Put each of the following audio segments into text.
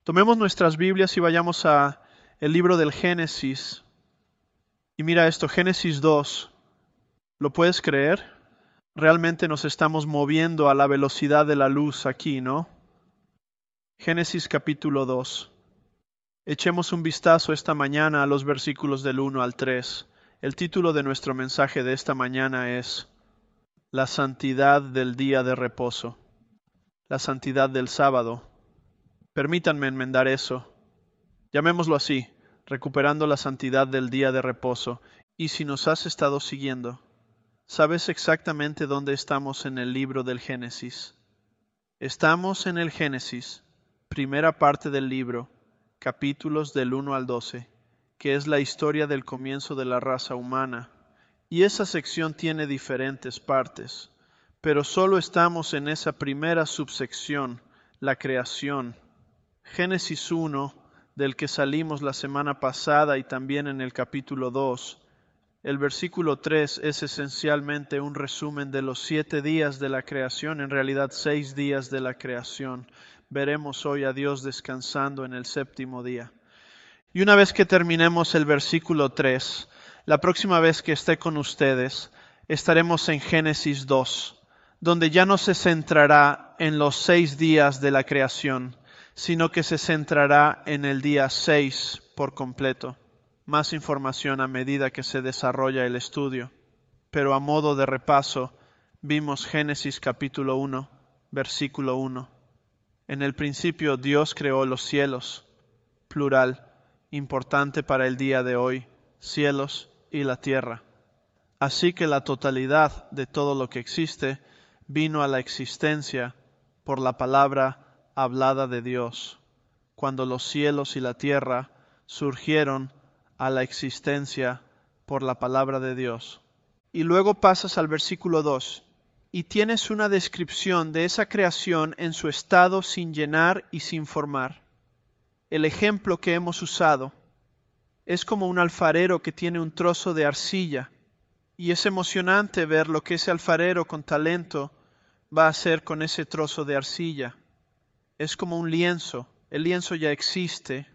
Tomemos nuestras Biblias y vayamos a el libro del Génesis. Y mira esto, Génesis 2. ¿Lo puedes creer? Realmente nos estamos moviendo a la velocidad de la luz aquí, ¿no? Génesis capítulo 2. Echemos un vistazo esta mañana a los versículos del 1 al 3. El título de nuestro mensaje de esta mañana es La santidad del día de reposo, la santidad del sábado. Permítanme enmendar eso. Llamémoslo así, recuperando la santidad del día de reposo. Y si nos has estado siguiendo, ¿sabes exactamente dónde estamos en el libro del Génesis? Estamos en el Génesis, primera parte del libro, capítulos del 1 al 12, que es la historia del comienzo de la raza humana. Y esa sección tiene diferentes partes, pero solo estamos en esa primera subsección, la creación. Génesis 1, del que salimos la semana pasada y también en el capítulo 2, el versículo 3 es esencialmente un resumen de los 7 días de la creación, en realidad 6 días de la creación. Veremos hoy a Dios descansando en el séptimo día. Y una vez que terminemos el versículo 3, la próxima vez que esté con ustedes, estaremos en Génesis 2, donde ya no se centrará en los 6 días de la creación, sino que se centrará en el día 6 por completo. Más información a medida que se desarrolla el estudio. Pero a modo de repaso, vimos Génesis capítulo 1, versículo 1. En el principio Dios creó los cielos, plural, importante para el día de hoy, cielos y la tierra. Así que la totalidad de todo lo que existe vino a la existencia por la palabra hablada de Dios, cuando los cielos y la tierra surgieron a la existencia por la palabra de Dios. Y luego pasas al versículo 2 y tienes una descripción de esa creación en su estado sin llenar y sin formar. El ejemplo que hemos usado es como un alfarero que tiene un trozo de arcilla, y es emocionante ver lo que ese alfarero con talento va a hacer con ese trozo de arcilla. Es como un lienzo. El lienzo ya existe,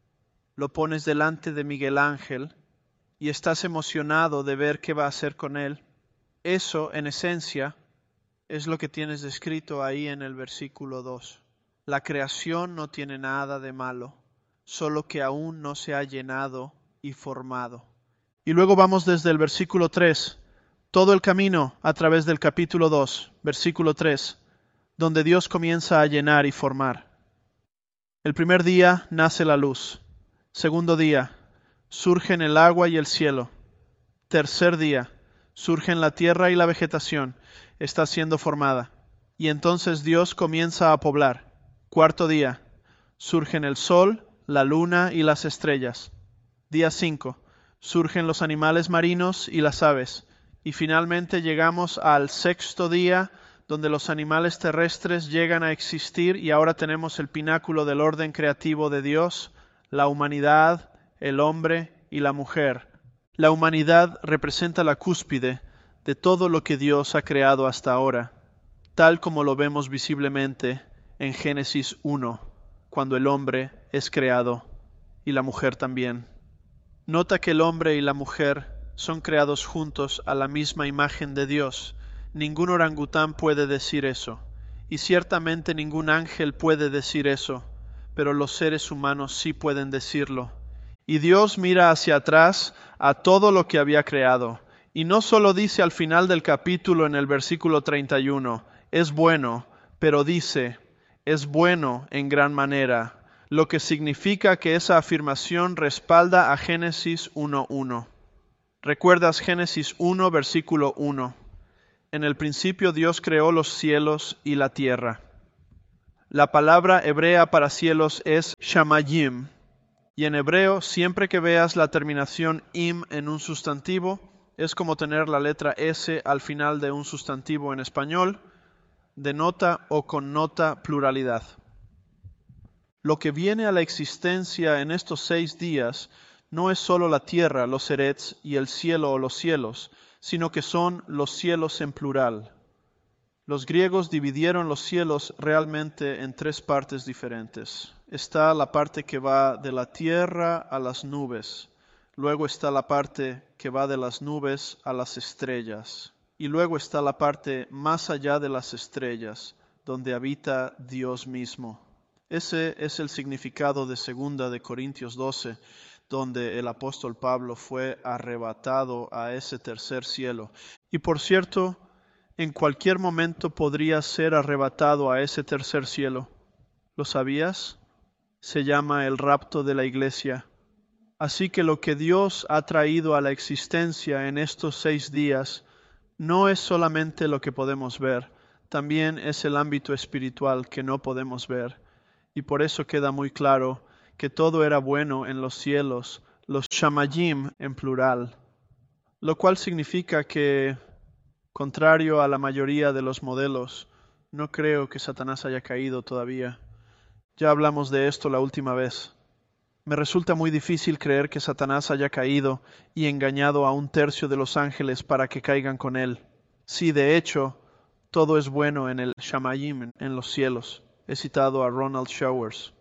lo pones delante de Miguel Ángel y estás emocionado de ver qué va a hacer con él. Eso, en esencia, es lo que tienes descrito ahí en el versículo 2. La creación no tiene nada de malo, solo que aún no se ha llenado y formado. Y luego vamos desde el versículo 3, todo el camino a través del capítulo 2, versículo 3, donde Dios comienza a llenar y formar. El primer día nace la luz. Segundo día, surgen el agua y el cielo. Tercer día, surgen la tierra y la vegetación, está siendo formada. Y entonces Dios comienza a poblar. Cuarto día, surgen el sol, la luna y las estrellas. Día 5, surgen los animales marinos y las aves. Y finalmente llegamos al sexto día, donde los animales terrestres llegan a existir y ahora tenemos el pináculo del orden creativo de Dios, la humanidad, el hombre y la mujer. La humanidad representa la cúspide de todo lo que Dios ha creado hasta ahora, tal como lo vemos visiblemente en Génesis 1, cuando el hombre es creado y la mujer también. Nota que el hombre y la mujer son creados juntos a la misma imagen de Dios. Ningún orangután puede decir eso, y ciertamente ningún ángel puede decir eso, pero los seres humanos sí pueden decirlo. Y Dios mira hacia atrás a todo lo que había creado, y no solo dice al final del capítulo en el versículo 31, es bueno, pero dice, es bueno en gran manera, lo que significa que esa afirmación respalda a Génesis 1:1. ¿Recuerdas Génesis 1, versículo 1? En el principio Dios creó los cielos y la tierra. La palabra hebrea para cielos es shamayim, y en hebreo siempre que veas la terminación im en un sustantivo, es como tener la letra S al final de un sustantivo en español, denota o connota pluralidad. Lo que viene a la existencia en estos 6 días no es solo la tierra, los eretz, y el cielo o los cielos, sino que son los cielos en plural. Los griegos dividieron los cielos realmente en 3 partes diferentes. está la parte que va de la tierra a las nubes. Luego está la parte que va de las nubes a las estrellas. Y luego está la parte más allá de las estrellas, donde habita Dios mismo. Ese es el significado de 2 de Corintios 12, donde el apóstol Pablo fue arrebatado a ese tercer cielo. Y por cierto, en cualquier momento podría ser arrebatado a ese tercer cielo. ¿Lo sabías? Se llama el rapto de la iglesia. Así que lo que Dios ha traído a la existencia en estos 6 días no es solamente lo que podemos ver, también es el ámbito espiritual que no podemos ver. Y por eso queda muy claro que todo era bueno en los cielos, los shamayim en plural, lo cual significa que, contrario a la mayoría de los modelos, no creo que Satanás haya caído todavía. Ya hablamos de esto la última vez. Me resulta muy difícil creer que Satanás haya caído y engañado a 1/3 de los ángeles para que caigan con él. Sí, de hecho, todo es bueno en el Shamayim, en los cielos. He citado a Ronald Showers.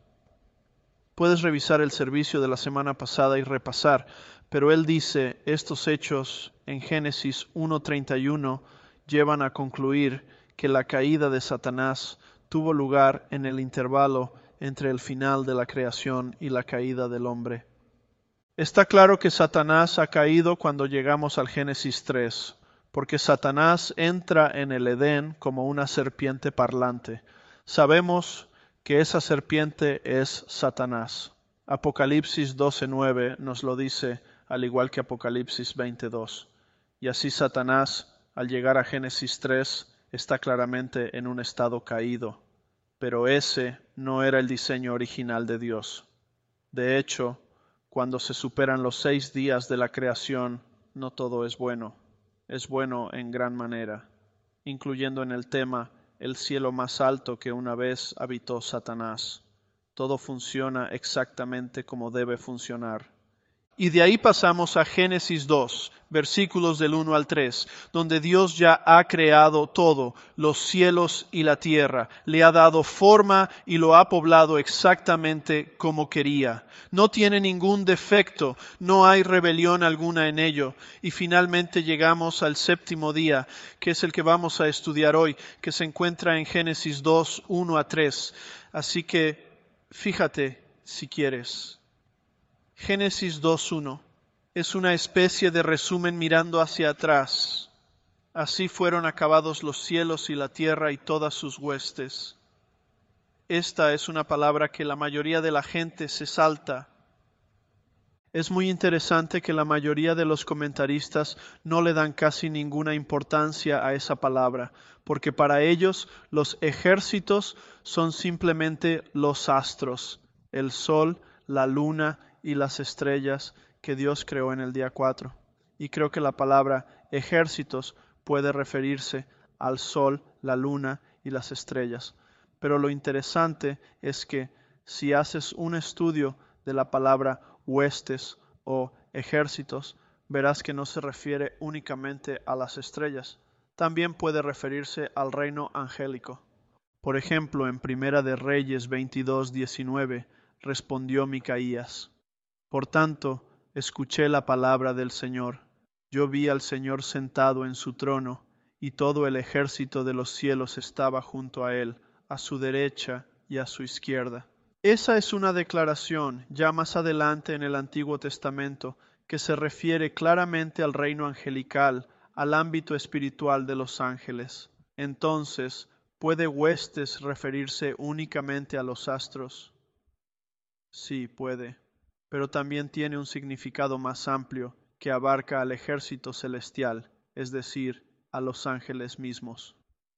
Puedes revisar el servicio de la semana pasada y repasar, pero él dice, estos hechos en Génesis 1:31 llevan a concluir que la caída de Satanás tuvo lugar en el intervalo entre el final de la creación y la caída del hombre. Está claro que Satanás ha caído cuando llegamos al Génesis 3, porque Satanás entra en el Edén como una serpiente parlante. Sabemos que esa serpiente es Satanás. Apocalipsis 12:9 nos lo dice, al igual que Apocalipsis 20:2. Y así Satanás, al llegar a Génesis 3, está claramente en un estado caído. Pero ese no era el diseño original de Dios. De hecho, cuando se superan los 6 días de la creación, no todo es bueno. Es bueno en gran manera, incluyendo en el tema el cielo más alto que una vez habitó Satanás. Todo funciona exactamente como debe funcionar. Y de ahí pasamos a Génesis 2, versículos del 1 al 3, donde Dios ya ha creado todo, los cielos y la tierra, le ha dado forma y lo ha poblado exactamente como quería. No tiene ningún defecto, no hay rebelión alguna en ello. Y finalmente llegamos al 7º día, que es el que vamos a estudiar hoy, que se encuentra en Génesis 2, 1 a 3. Así que fíjate si quieres. Génesis 2:1 es una especie de resumen mirando hacia atrás. Así fueron acabados los cielos y la tierra y todas sus huestes. Esta es una palabra que la mayoría de la gente se salta. Es muy interesante que la mayoría de los comentaristas no le dan casi ninguna importancia a esa palabra, porque para ellos los ejércitos son simplemente los astros, el sol, la luna y las estrellas que Dios creó en el día 4. Y creo que la palabra ejércitos puede referirse al sol, la luna y las estrellas. Pero lo interesante es que si haces un estudio de la palabra huestes o ejércitos, verás que no se refiere únicamente a las estrellas. También puede referirse al reino angélico. Por ejemplo, en Primera de Reyes 22:19 respondió Micaías: Por tanto, escuché la palabra del Señor. Yo vi al Señor sentado en su trono, y todo el ejército de los cielos estaba junto a él, a su derecha y a su izquierda. Esa es una declaración ya más adelante en el Antiguo Testamento que se refiere claramente al reino angelical, al ámbito espiritual de los ángeles. Entonces, ¿puede huestes referirse únicamente a los astros? Sí, puede, pero también tiene un significado más amplio que abarca al ejército celestial, es decir, a los ángeles mismos.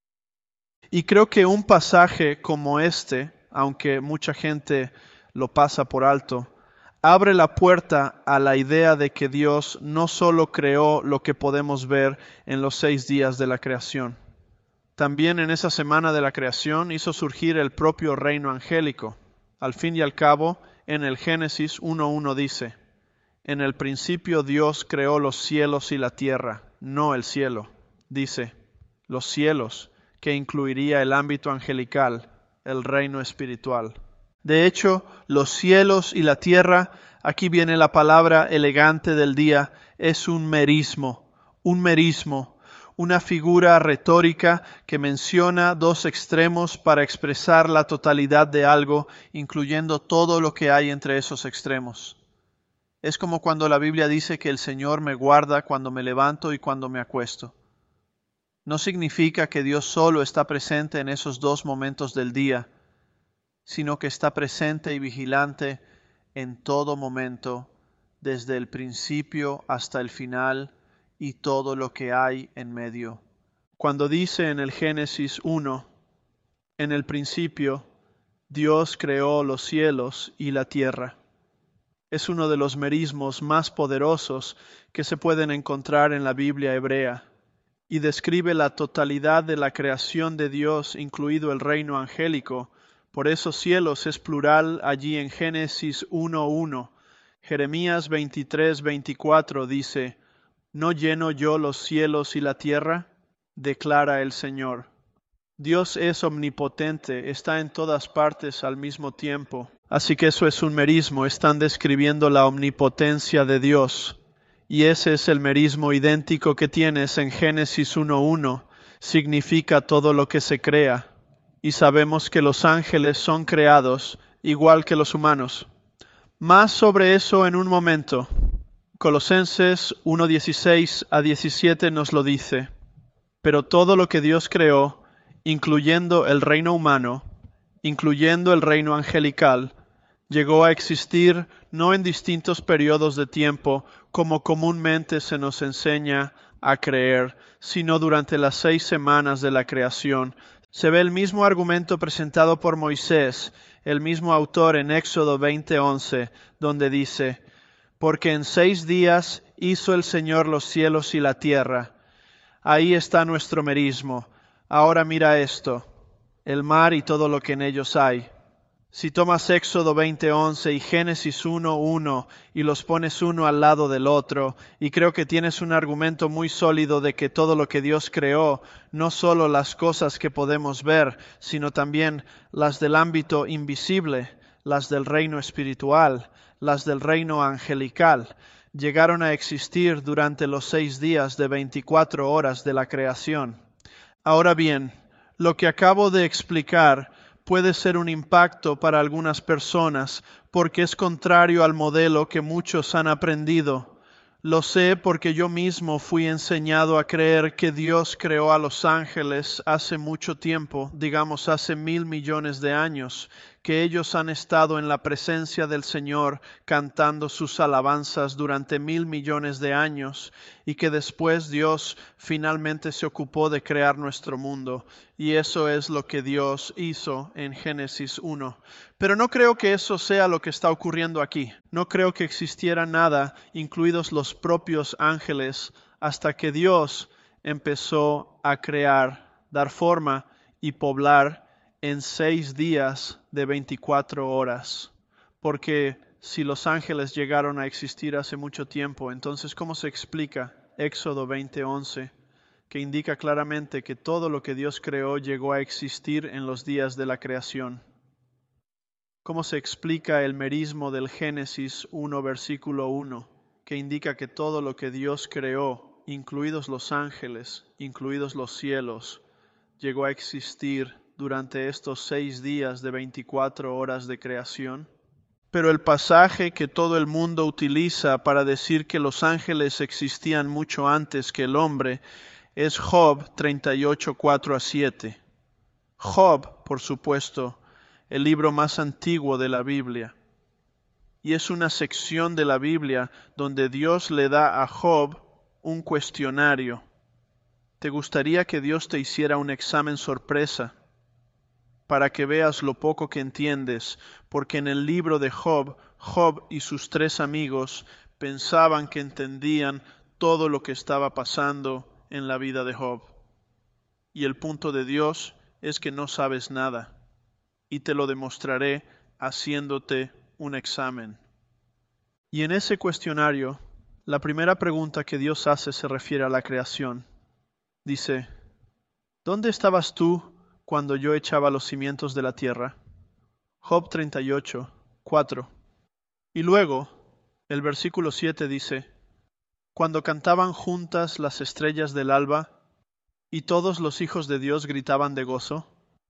Y creo que un pasaje como este, aunque mucha gente lo pasa por alto, abre la puerta a la idea de que Dios no solo creó lo que podemos ver en los 6 días de la creación. También en esa semana de la creación hizo surgir el propio reino angélico. Al fin y al cabo, en el Génesis 1:1 dice: En el principio Dios creó los cielos y la tierra, no el cielo. Dice, los cielos, que incluiría el ámbito angelical, el reino espiritual. De hecho, los cielos y la tierra, aquí viene la palabra elegante del día, es un merismo, una figura retórica que menciona dos extremos para expresar la totalidad de algo, incluyendo todo lo que hay entre esos extremos. Es como cuando la Biblia dice que el Señor me guarda cuando me levanto y cuando me acuesto. No significa que Dios solo está presente en esos dos momentos del día, sino que está presente y vigilante en todo momento, desde el principio hasta el final y todo lo que hay en medio. Cuando dice en el Génesis 1, en el principio, Dios creó los cielos y la tierra. Es uno de los merismos más poderosos que se pueden encontrar en la Biblia hebrea y describe la totalidad de la creación de Dios, incluido el reino angélico. Por eso cielos es plural allí en Génesis 1:1. Jeremías 23:24 dice, ¿no lleno yo los cielos y la tierra? Declara el Señor. Dios es omnipotente, está en todas partes al mismo tiempo. Así que eso es un merismo, están describiendo la omnipotencia de Dios. Y ese es el merismo idéntico que tienes en Génesis 1:1. Significa todo lo que se crea. Y sabemos que los ángeles son creados igual que los humanos. Más sobre eso en un momento. Colosenses 1:16-17 nos lo dice. Pero todo lo que Dios creó, incluyendo el reino humano, incluyendo el reino angelical, llegó a existir no en distintos periodos de tiempo, como comúnmente se nos enseña a creer, sino durante las 6 semanas de la creación. Se ve el mismo argumento presentado por Moisés, el mismo autor en Éxodo 20:11, donde dice, porque en 6 días hizo el Señor los cielos y la tierra. Ahí está nuestro merismo. Ahora mira esto, el mar y todo lo que en ellos hay. Si tomas Éxodo 20:11 y Génesis 1:1 y los pones uno al lado del otro, y creo que tienes un argumento muy sólido de que todo lo que Dios creó, no solo las cosas que podemos ver, sino también las del ámbito invisible, las del reino espiritual, las del reino angelical, llegaron a existir durante los 6 días de 24 horas de la creación. Ahora bien, lo que acabo de explicar puede ser un impacto para algunas personas porque es contrario al modelo que muchos han aprendido. Lo sé porque yo mismo fui enseñado a creer que Dios creó a los ángeles hace mucho tiempo, digamos hace 1,000 millones de años, que ellos han estado en la presencia del Señor cantando sus alabanzas durante 1,000 millones de años y que después Dios finalmente se ocupó de crear nuestro mundo. Y eso es lo que Dios hizo en Génesis 1. Pero no creo que eso sea lo que está ocurriendo aquí. No creo que existiera nada, incluidos los propios ángeles, hasta que Dios empezó a crear, dar forma y poblar en 6 días de 24 horas. Porque si los ángeles llegaron a existir hace mucho tiempo, entonces ¿cómo se explica Éxodo 20:11? Que indica claramente que todo lo que Dios creó llegó a existir en los días de la creación. ¿Cómo se explica el merismo del Génesis 1, versículo 1, que indica que todo lo que Dios creó, incluidos los ángeles, incluidos los cielos, llegó a existir durante estos 6 días de 24 horas de creación? Pero el pasaje que todo el mundo utiliza para decir que los ángeles existían mucho antes que el hombre es Job 38, 4-7. Job, por supuesto, el libro más antiguo de la Biblia. Y es una sección de la Biblia donde Dios le da a Job un cuestionario. ¿Te gustaría que Dios te hiciera un examen sorpresa para que veas lo poco que entiendes? Porque en el libro de Job, Job y sus 3 amigos pensaban que entendían todo lo que estaba pasando en la vida de Job. Y el punto de Dios es que no sabes nada, y te lo demostraré haciéndote un examen. Y en ese cuestionario, la primera pregunta que Dios hace se refiere a la creación. Dice, ¿dónde estabas tú cuando yo echaba los cimientos de la tierra? Job 38, 4. Y luego, el versículo 7 dice, cuando cantaban juntas las estrellas del alba, y todos los hijos de Dios gritaban de gozo.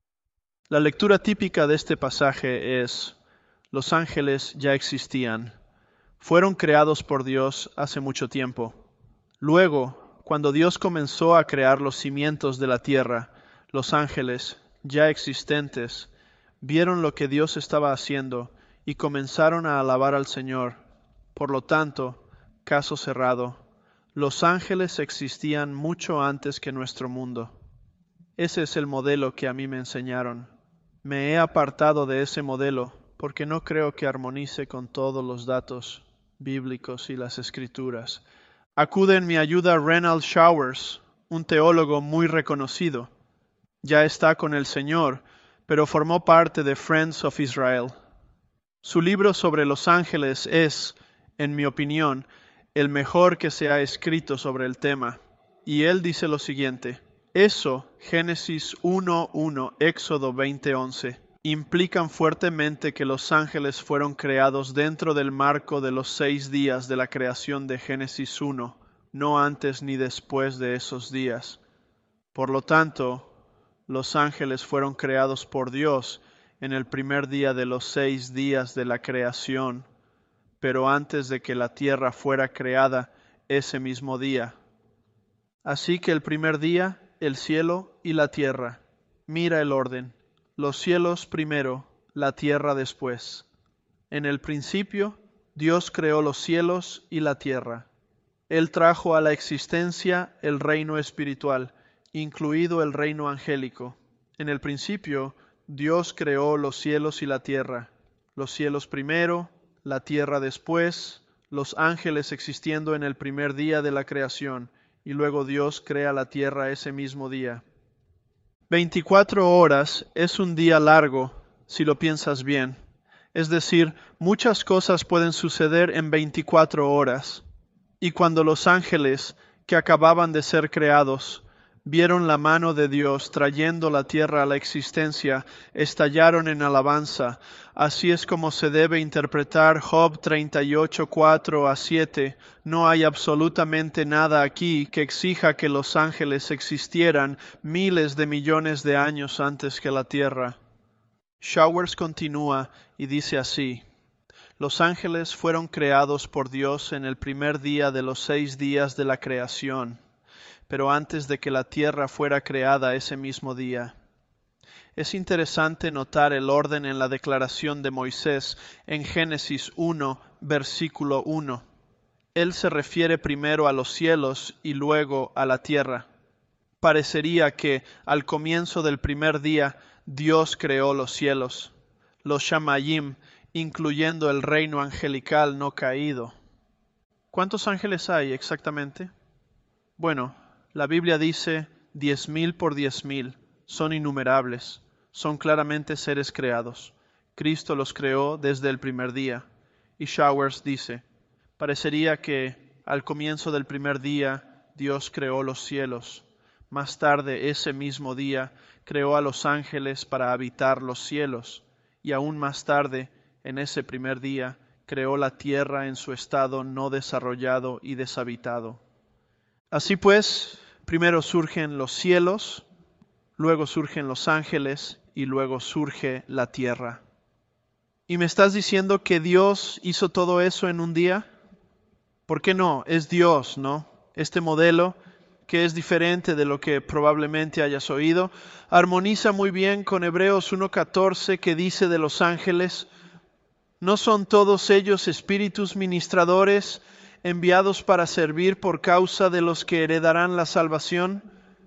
La lectura típica de este pasaje es, los ángeles ya existían, fueron creados por Dios hace mucho tiempo. Luego, cuando Dios comenzó a crear los cimientos de la tierra, los ángeles, ya existentes, vieron lo que Dios estaba haciendo y comenzaron a alabar al Señor. Por lo tanto, caso cerrado, los ángeles existían mucho antes que nuestro mundo. Ese es el modelo que a mí me enseñaron. Me he apartado de ese modelo porque no creo que armonice con todos los datos bíblicos y las escrituras. Acude en mi ayuda Renald Showers, un teólogo muy reconocido. Ya está con el Señor, pero formó parte de Friends of Israel. Su libro sobre los ángeles es, en mi opinión, el mejor que se ha escrito sobre el tema. Y él dice lo siguiente: eso, Génesis 1:1, Éxodo 20:11, implican fuertemente que los ángeles fueron creados dentro del marco de los 6 días de la creación de Génesis 1, no antes ni después de esos días. Por lo tanto, los ángeles fueron creados por Dios en el primer día de los 6 días de la creación, pero antes de que la tierra fuera creada ese mismo día. Así que el primer día, el cielo y la tierra. Mira el orden. Los cielos primero, la tierra después. En el principio, Dios creó los cielos y la tierra. Él trajo a la existencia el reino espiritual, incluido el reino angélico. En el principio, Dios creó los cielos y la tierra. Los cielos primero, la tierra después, los ángeles existiendo en el primer día de la creación, y luego Dios crea la tierra ese mismo día. 24 horas es un día largo, si lo piensas bien. Es decir, muchas cosas pueden suceder en 24 horas. Y cuando los ángeles, que acababan de ser creados, vieron la mano de Dios trayendo la tierra a la existencia, estallaron en alabanza. Así es como se debe interpretar Job 38, 4 a 7. No hay absolutamente nada aquí que exija que los ángeles existieran miles de millones de años antes que la tierra. Showers continúa y dice así: los ángeles fueron creados por Dios en el primer día de los 6 días de la creación, pero antes de que la tierra fuera creada ese mismo día. Es interesante notar el orden en la declaración de Moisés en Génesis 1, versículo 1. Él se refiere primero a los cielos y luego a la tierra. Parecería que al comienzo del primer día Dios creó los cielos, los Shamayim, incluyendo el reino angelical no caído. ¿Cuántos ángeles hay exactamente? Bueno, la Biblia dice 10,000 por 10,000, son innumerables, son claramente seres creados. Cristo los creó desde el primer día. Y Showers dice, parecería que al comienzo del primer día Dios creó los cielos. Más tarde, ese mismo día, creó a los ángeles para habitar los cielos. Y aún más tarde, en ese primer día, creó la tierra en su estado no desarrollado y deshabitado. Así pues, primero surgen los cielos, luego surgen los ángeles y luego surge la tierra. ¿Y me estás diciendo que Dios hizo todo eso en un día? ¿Por qué no? Es Dios, ¿no? Este modelo, que es diferente de lo que probablemente hayas oído, armoniza muy bien con Hebreos 1:14, que dice de los ángeles: ¿no son todos ellos espíritus ministradores enviados para servir por causa de los que heredarán la salvación?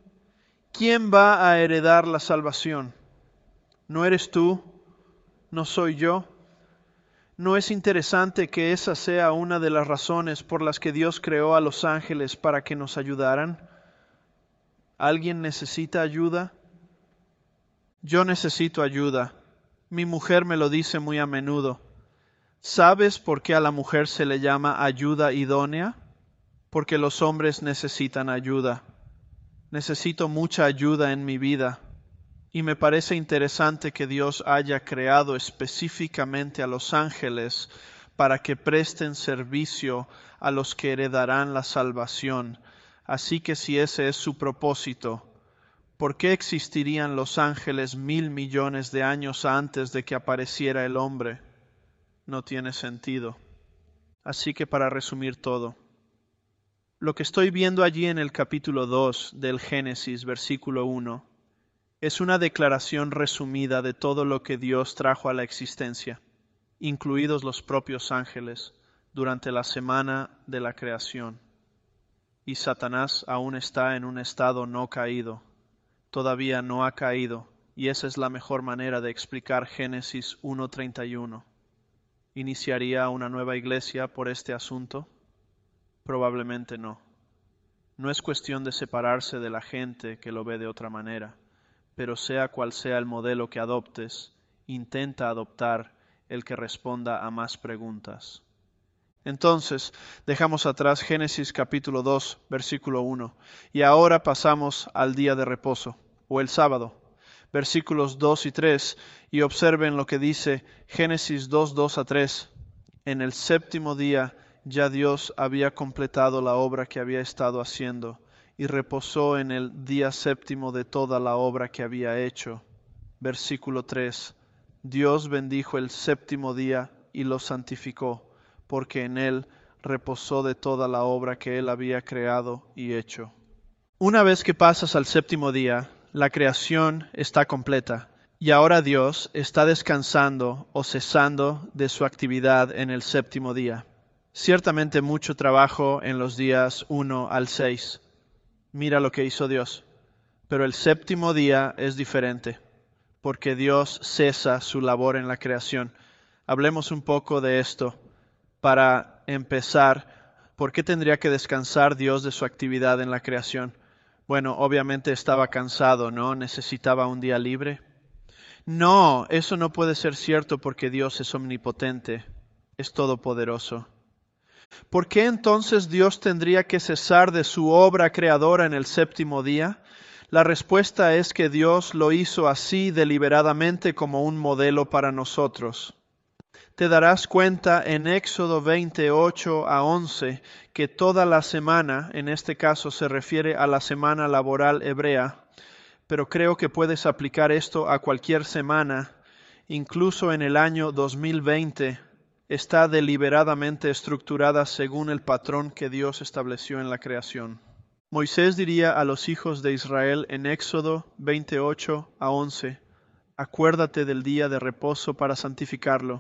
¿Quién va a heredar la salvación? ¿No eres tú? ¿No soy yo? ¿No es interesante que esa sea una de las razones por las que Dios creó a los ángeles para que nos ayudaran? ¿Alguien necesita ayuda? Yo necesito ayuda. Mi mujer me lo dice muy a menudo. ¿Sabes por qué a la mujer se le llama ayuda idónea? Porque los hombres necesitan ayuda. Necesito mucha ayuda en mi vida. Y me parece interesante que Dios haya creado específicamente a los ángeles para que presten servicio a los que heredarán la salvación. Así que si ese es su propósito, ¿por qué existirían los ángeles 1.000.000.000 de años antes de que apareciera el hombre? No tiene sentido. Así que para resumir todo, lo que estoy viendo allí en el capítulo 2 del Génesis, versículo 1, es una declaración resumida de todo lo que Dios trajo a la existencia, incluidos los propios ángeles, durante la semana de la creación. Y Satanás aún está en un estado no caído, todavía no ha caído, y esa es la mejor manera de explicar Génesis 1:31. ¿Iniciaría una nueva iglesia por este asunto? Probablemente no. No es cuestión de separarse de la gente que lo ve de otra manera, pero sea cual sea el modelo que adoptes, intenta adoptar el que responda a más preguntas. Entonces, dejamos atrás Génesis capítulo 2, versículo 1, y ahora pasamos al día de reposo, o el sábado, versículos 2 y 3, y observen lo que dice Génesis 2, 2 a 3. En el séptimo día ya Dios había completado la obra que había estado haciendo, y reposó en el día séptimo de toda la obra que había hecho. Versículo 3. Dios bendijo el séptimo día y lo santificó, porque en él reposó de toda la obra que él había creado y hecho. Una vez que pasas al séptimo día, la creación está completa, y ahora Dios está descansando o cesando de su actividad en el séptimo día. Ciertamente mucho trabajo en los días 1 al 6. Mira lo que hizo Dios. Pero el séptimo día es diferente, porque Dios cesa su labor en la creación. Hablemos un poco de esto. Para empezar, ¿por qué tendría que descansar Dios de su actividad en la creación? Bueno, obviamente estaba cansado, ¿no? ¿Necesitaba un día libre? No, eso no puede ser cierto porque Dios es omnipotente, es todopoderoso. ¿Por qué entonces Dios tendría que cesar de su obra creadora en el séptimo día? La respuesta es que Dios lo hizo así deliberadamente como un modelo para nosotros. Te darás cuenta en Éxodo 28 a 11 que toda la semana, en este caso se refiere a la semana laboral hebrea, pero creo que puedes aplicar esto a cualquier semana, incluso en el año 2020, está deliberadamente estructurada según el patrón que Dios estableció en la creación. Moisés diría a los hijos de Israel en Éxodo 28 a 11, acuérdate del día de reposo para santificarlo.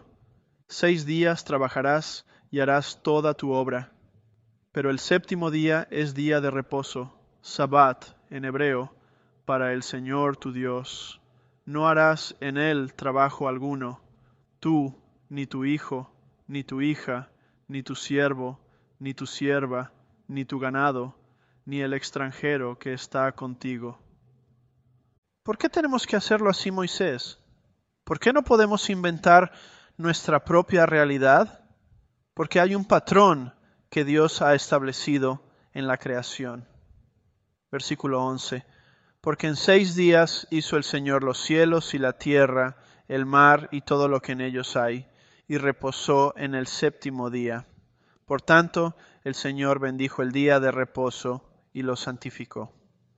6 días trabajarás y harás toda tu obra, pero el séptimo día es día de reposo, Sabbat en hebreo, para el Señor tu Dios. No harás en él trabajo alguno, tú, ni tu hijo, ni tu hija, ni tu siervo, ni tu sierva, ni tu ganado, ni el extranjero que está contigo. ¿Por qué tenemos que hacerlo así, Moisés? ¿Por qué no podemos inventar nuestra propia realidad? Porque hay un patrón que Dios ha establecido en la creación. Versículo 11. Porque en 6 días hizo el Señor los cielos y la tierra, el mar y todo lo que en ellos hay, y reposó en el séptimo día. Por tanto, el Señor bendijo el día de reposo y lo santificó.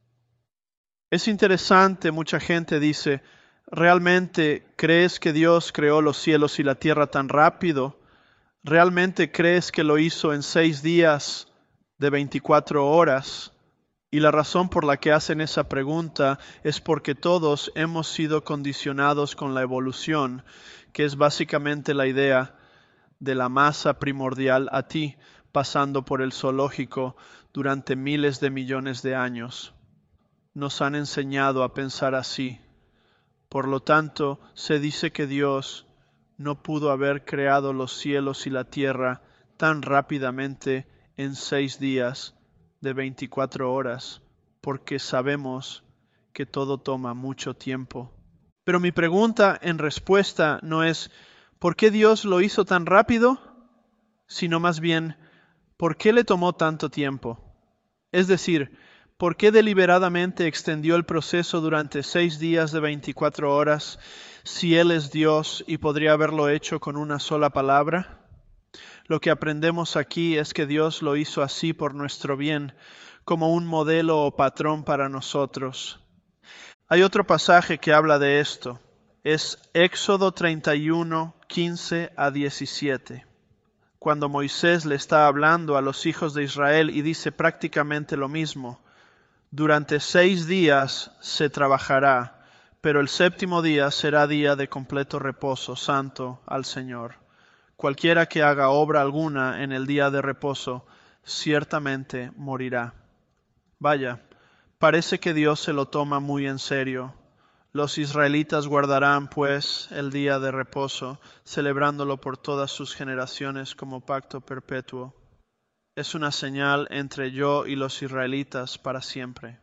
Es interesante, mucha gente dice, ¿realmente crees que Dios creó los cielos y la tierra tan rápido? ¿Realmente crees que lo hizo en 6 días de 24 horas? Y la razón por la que hacen esa pregunta es porque todos hemos sido condicionados con la evolución, que es básicamente la idea de la masa primordial a ti, pasando por el zoológico durante miles de millones de años. Nos han enseñado a pensar así. Por lo tanto, se dice que Dios no pudo haber creado los cielos y la tierra tan rápidamente en 6 días de 24 horas, porque sabemos que todo toma mucho tiempo. Pero mi pregunta en respuesta no es ¿por qué Dios lo hizo tan rápido? Sino más bien, ¿por qué le tomó tanto tiempo? Es decir, ¿Por qué deliberadamente extendió el proceso durante 6 días de 24 horas si Él es Dios y podría haberlo hecho con una sola palabra? Lo que aprendemos aquí es que Dios lo hizo así por nuestro bien, como un modelo o patrón para nosotros. Hay otro pasaje que habla de esto. Es Éxodo 31, 15 a 17. Cuando Moisés le está hablando a los hijos de Israel y dice prácticamente lo mismo. Durante 6 días se trabajará, pero el séptimo día será día de completo reposo, santo al Señor. Cualquiera que haga obra alguna en el día de reposo, ciertamente morirá. Vaya, parece que Dios se lo toma muy en serio. Los israelitas guardarán, pues, el día de reposo, celebrándolo por todas sus generaciones como pacto perpetuo. Es una señal entre yo y los israelitas para siempre.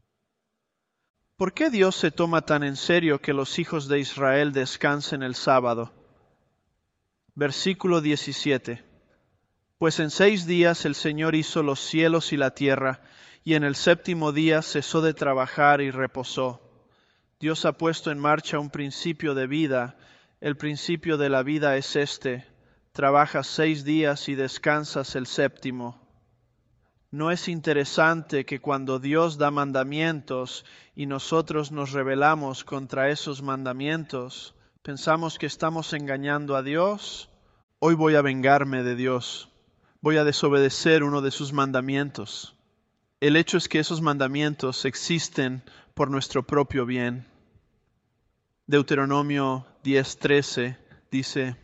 ¿Por qué Dios se toma tan en serio que los hijos de Israel descansen el sábado? Versículo 17. Pues en 6 días el Señor hizo los cielos y la tierra, y en el séptimo día cesó de trabajar y reposó. Dios ha puesto en marcha un principio de vida. El principio de la vida es este: trabajas 6 días y descansas el séptimo. ¿No es interesante que cuando Dios da mandamientos y nosotros nos rebelamos contra esos mandamientos, pensamos que estamos engañando a Dios? Hoy voy a vengarme de Dios. Voy a desobedecer uno de sus mandamientos. El hecho es que esos mandamientos existen por nuestro propio bien. Deuteronomio 10:13 dice: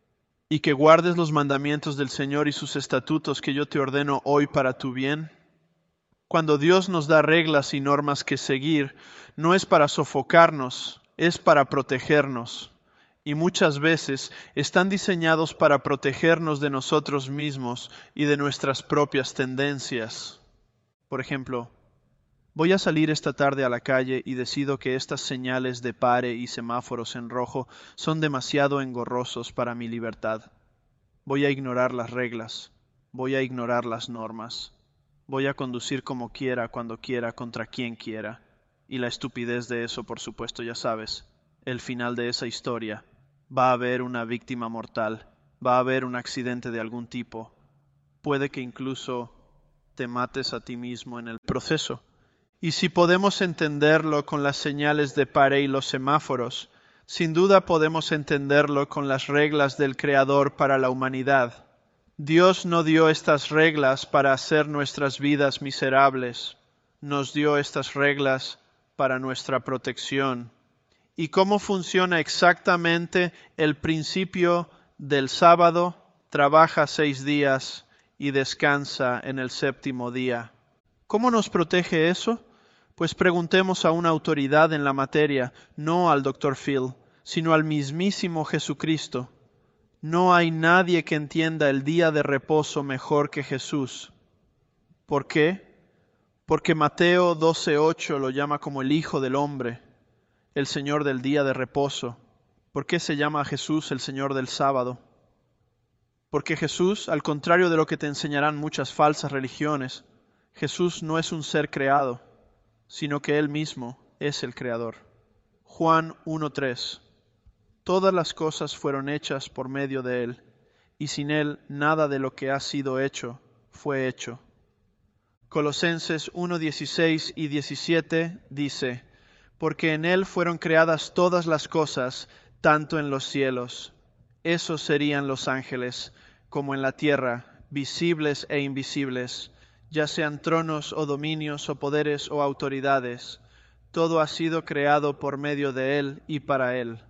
y que guardes los mandamientos del Señor y sus estatutos que yo te ordeno hoy para tu bien. Cuando Dios nos da reglas y normas que seguir, no es para sofocarnos, es para protegernos. Y muchas veces están diseñados para protegernos de nosotros mismos y de nuestras propias tendencias. Por ejemplo, voy a salir esta tarde a la calle y decido que estas señales de pare y semáforos en rojo son demasiado engorrosos para mi libertad. Voy a ignorar las reglas, voy a ignorar las normas, voy a conducir como quiera, cuando quiera, contra quien quiera. Y la estupidez de eso, por supuesto, ya sabes, el final de esa historia. Va a haber una víctima mortal, va a haber un accidente de algún tipo. Puede que incluso te mates a ti mismo en el proceso. Y si podemos entenderlo con las señales de pare y los semáforos, sin duda podemos entenderlo con las reglas del Creador para la humanidad. Dios no dio estas reglas para hacer nuestras vidas miserables. Nos dio estas reglas para nuestra protección. ¿Y cómo funciona exactamente el principio del sábado? Trabaja 6 días y descansa en el séptimo día. ¿Cómo nos protege eso? Pues preguntemos a una autoridad en la materia, no al Dr. Phil, sino al mismísimo Jesucristo. No hay nadie que entienda el día de reposo mejor que Jesús. ¿Por qué? Porque Mateo 12:8 lo llama como el Hijo del Hombre, el Señor del día de reposo. ¿Por qué se llama a Jesús el Señor del sábado? Porque Jesús, al contrario de lo que te enseñarán muchas falsas religiones, Jesús no es un ser creado, sino que Él mismo es el Creador. Juan 1:3. Todas las cosas fueron hechas por medio de Él, y sin Él nada de lo que ha sido hecho fue hecho. Colosenses 1:16 y 17 dice: porque en Él fueron creadas todas las cosas, tanto en los cielos, esos serían los ángeles, como en la tierra, visibles e invisibles, ya sean tronos o dominios o poderes o autoridades. Todo ha sido creado por medio de Él y para Él.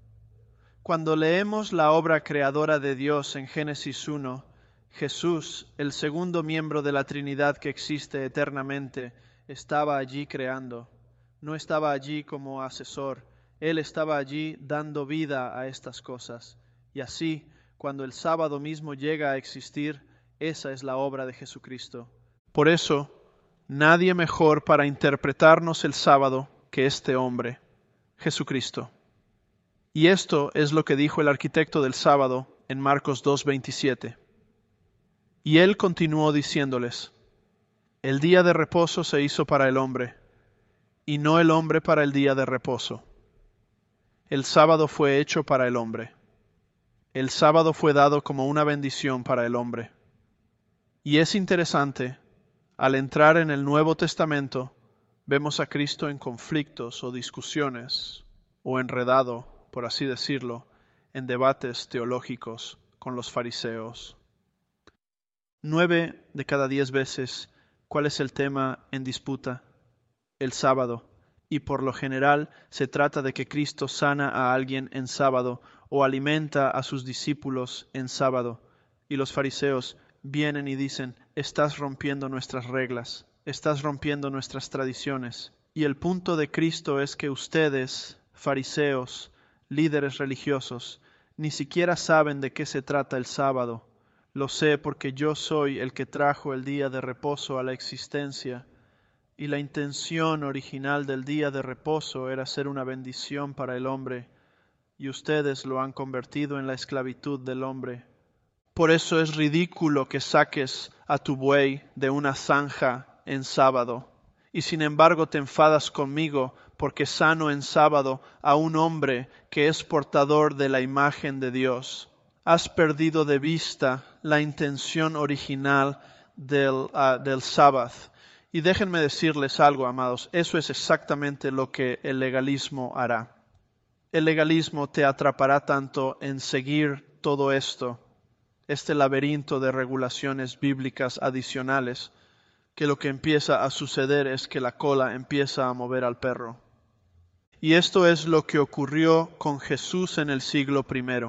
Cuando leemos la obra creadora de Dios en Génesis 1, Jesús, el segundo miembro de la Trinidad que existe eternamente, estaba allí creando. No estaba allí como asesor, Él estaba allí dando vida a estas cosas. Y así, cuando el sábado mismo llega a existir, esa es la obra de Jesucristo. Por eso, nadie mejor para interpretarnos el sábado que este hombre, Jesucristo. Y esto es lo que dijo el arquitecto del sábado en Marcos 2:27. Y él continuó diciéndoles: El día de reposo se hizo para el hombre, y no el hombre para el día de reposo. El sábado fue hecho para el hombre. El sábado fue dado como una bendición para el hombre. Y es interesante, al entrar en el Nuevo Testamento, vemos a Cristo en conflictos o discusiones, o enredado, por así decirlo, en debates teológicos con los fariseos. 9 de cada 10 veces, ¿cuál es el tema en disputa? El sábado. Y por lo general se trata de que Cristo sana a alguien en sábado o alimenta a sus discípulos en sábado. Y los fariseos vienen y dicen, estás rompiendo nuestras reglas, estás rompiendo nuestras tradiciones. Y el punto de Cristo es que ustedes, fariseos, líderes religiosos, ni siquiera saben de qué se trata el sábado. Lo sé porque yo soy el que trajo el día de reposo a la existencia. Y la intención original del día de reposo era ser una bendición para el hombre, y ustedes lo han convertido en la esclavitud del hombre. Por eso es ridículo que saques a tu buey de una zanja en sábado, y sin embargo te enfadas conmigo porque sano en sábado a un hombre que es portador de la imagen de Dios. Has perdido de vista la intención original del sábado. Y déjenme decirles algo, amados, eso es exactamente lo que el legalismo hará. El legalismo te atrapará tanto en seguir todo esto, este laberinto de regulaciones bíblicas adicionales, que lo que empieza a suceder es que la cola empieza a mover al perro. Y esto es lo que ocurrió con Jesús en el siglo I.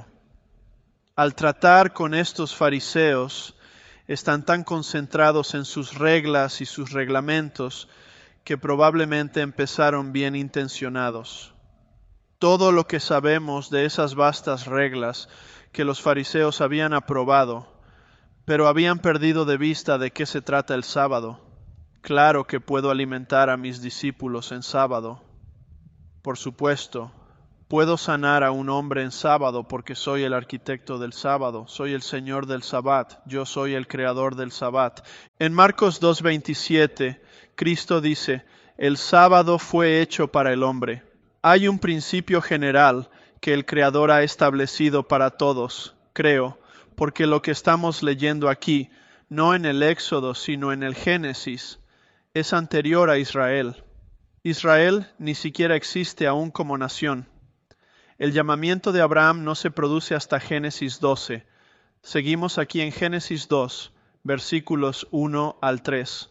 Al tratar con estos fariseos, están tan concentrados en sus reglas y sus reglamentos que probablemente empezaron bien intencionados. Todo lo que sabemos de esas vastas reglas que los fariseos habían aprobado, pero habían perdido de vista de qué se trata el sábado. Claro que puedo alimentar a mis discípulos en sábado. Por supuesto, puedo sanar a un hombre en sábado porque soy el arquitecto del sábado, soy el Señor del Sabbat, yo soy el creador del Sabbat. En Marcos 2:27, Cristo dice, el sábado fue hecho para el hombre. Hay un principio general que el Creador ha establecido para todos, creo, porque lo que estamos leyendo aquí, no en el Éxodo, sino en el Génesis, es anterior a Israel. Israel ni siquiera existe aún como nación. El llamamiento de Abraham no se produce hasta Génesis 12. Seguimos aquí en Génesis 2, versículos 1 al 3.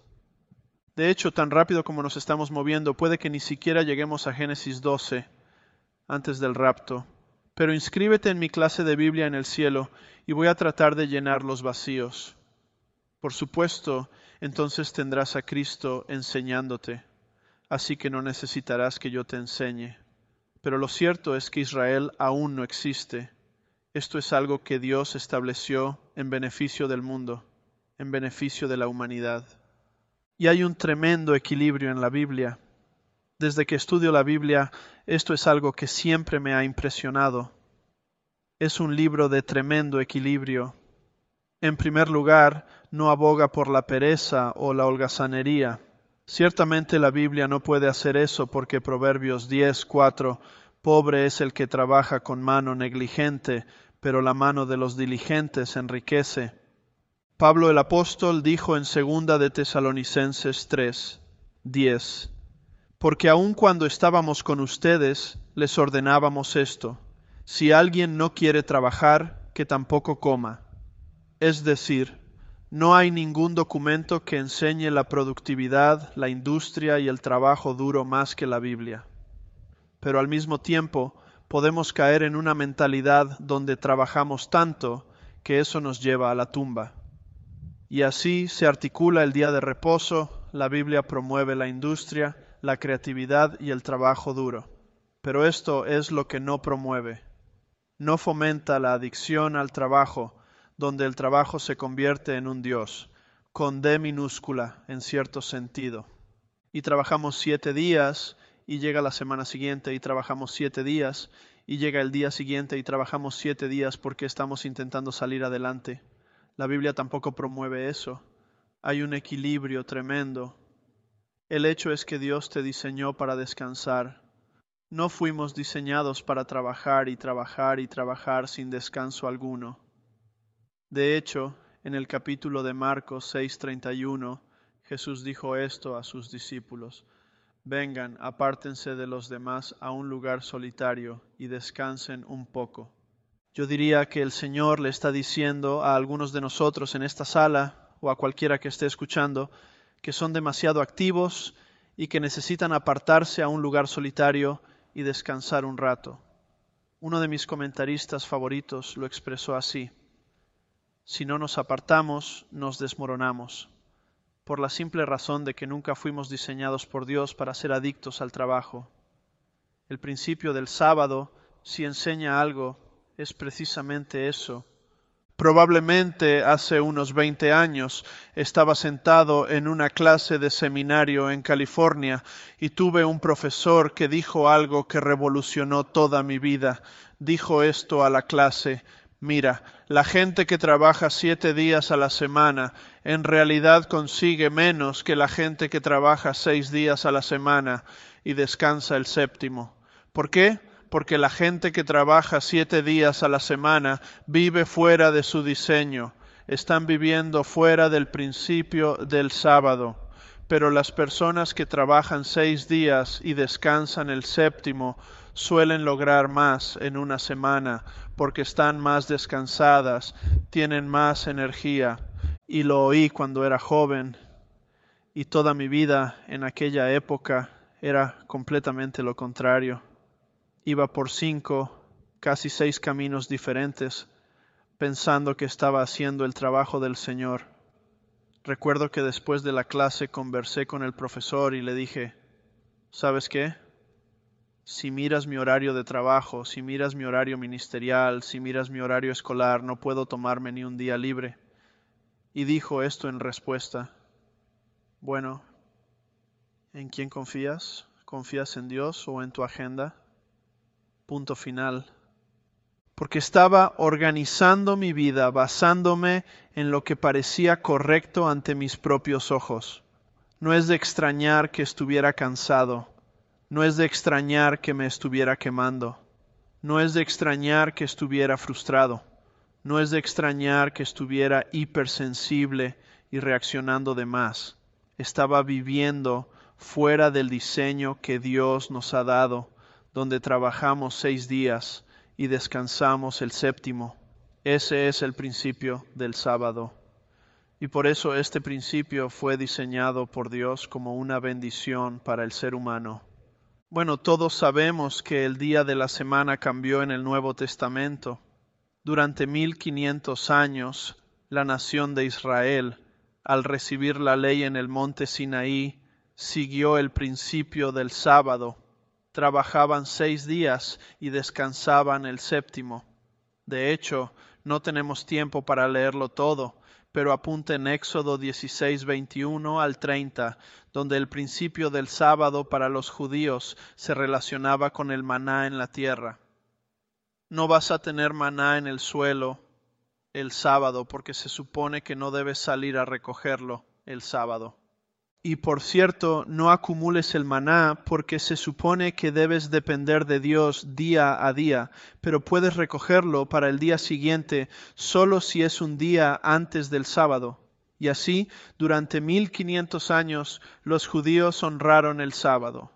De hecho, tan rápido como nos estamos moviendo, puede que ni siquiera lleguemos a Génesis 12 antes del rapto. Pero inscríbete en mi clase de Biblia en el cielo y voy a tratar de llenar los vacíos. Por supuesto, entonces tendrás a Cristo enseñándote, así que no necesitarás que yo te enseñe. Pero lo cierto es que Israel aún no existe. Esto es algo que Dios estableció en beneficio del mundo, en beneficio de la humanidad. Y hay un tremendo equilibrio en la Biblia. Desde que estudio la Biblia, esto es algo que siempre me ha impresionado. Es un libro de tremendo equilibrio. En primer lugar, no aboga por la pereza o la holgazanería. Ciertamente la Biblia no puede hacer eso porque Proverbios 10:4, pobre es el que trabaja con mano negligente, pero la mano de los diligentes enriquece. Pablo el apóstol dijo en 2 de Tesalonicenses 3:10, porque aun cuando estábamos con ustedes, les ordenábamos esto, si alguien no quiere trabajar, que tampoco coma. Es decir, no hay ningún documento que enseñe la productividad, la industria y el trabajo duro más que la Biblia. Pero al mismo tiempo podemos caer en una mentalidad donde trabajamos tanto que eso nos lleva a la tumba. Y así se articula el día de reposo, la Biblia promueve la industria, la creatividad y el trabajo duro. Pero esto es lo que no promueve. No fomenta la adicción al trabajo, donde el trabajo se convierte en un Dios, con D minúscula en cierto sentido. Y trabajamos 7 días, y llega la semana siguiente y trabajamos 7 días, y llega el día siguiente y trabajamos 7 días porque estamos intentando salir adelante. La Biblia tampoco promueve eso. Hay un equilibrio tremendo. El hecho es que Dios te diseñó para descansar. No fuimos diseñados para trabajar y trabajar y trabajar sin descanso alguno. De hecho, en el capítulo de Marcos 6:31, Jesús dijo esto a sus discípulos: Vengan, apártense de los demás a un lugar solitario y descansen un poco. Yo diría que el Señor le está diciendo a algunos de nosotros en esta sala, o a cualquiera que esté escuchando, que son demasiado activos y que necesitan apartarse a un lugar solitario y descansar un rato. Uno de mis comentaristas favoritos lo expresó así: si no nos apartamos, nos desmoronamos, por la simple razón de que nunca fuimos diseñados por Dios para ser adictos al trabajo. El principio del sábado, si enseña algo, es precisamente eso. Probablemente hace unos 20 años estaba sentado en una clase de seminario en California y tuve un profesor que dijo algo que revolucionó toda mi vida. Dijo esto a la clase: mira, la gente que trabaja 7 días a la semana en realidad consigue menos que la gente que trabaja 6 días a la semana y descansa el séptimo. ¿Por qué? Porque la gente que trabaja 7 días a la semana vive fuera de su diseño, están viviendo fuera del principio del sábado. Pero las personas que trabajan 6 días y descansan el séptimo suelen lograr más en una semana porque están más descansadas, tienen más energía. Y lo oí cuando era joven y toda mi vida en aquella época era completamente lo contrario. Iba por 5, casi 6 caminos diferentes, pensando que estaba haciendo el trabajo del Señor. Recuerdo que después de la clase conversé con el profesor y le dije: ¿sabes qué? Si miras mi horario de trabajo, si miras mi horario ministerial, si miras mi horario escolar, no puedo tomarme ni un día libre. Y dijo esto en respuesta: bueno, ¿en quién confías? ¿Confías en Dios o en tu agenda? Punto final. Porque estaba organizando mi vida basándome en lo que parecía correcto ante mis propios ojos. No es de extrañar que estuviera cansado, no es de extrañar que me estuviera quemando, no es de extrañar que estuviera frustrado, no es de extrañar que estuviera hipersensible y reaccionando de más. Estaba viviendo fuera del diseño que Dios nos ha dado, donde trabajamos 6 días y descansamos el séptimo. Ese es el principio del sábado. Y por eso este principio fue diseñado por Dios como una bendición para el ser humano. Bueno, todos sabemos que el día de la semana cambió en el Nuevo Testamento. Durante 1500 años, la nación de Israel, al recibir la ley en el monte Sinaí, siguió el principio del sábado. Trabajaban 6 días y descansaban el séptimo. De hecho, no tenemos tiempo para leerlo todo, pero apunta en Éxodo 16, 21 al 30, donde el principio del sábado para los judíos se relacionaba con el maná en la tierra. No vas a tener maná en el suelo el sábado porque se supone que no debes salir a recogerlo el sábado. Y por cierto, no acumules el maná porque se supone que debes depender de Dios día a día, pero puedes recogerlo para el día siguiente solo si es un día antes del sábado. Y así, durante 1500 años, los judíos honraron el sábado.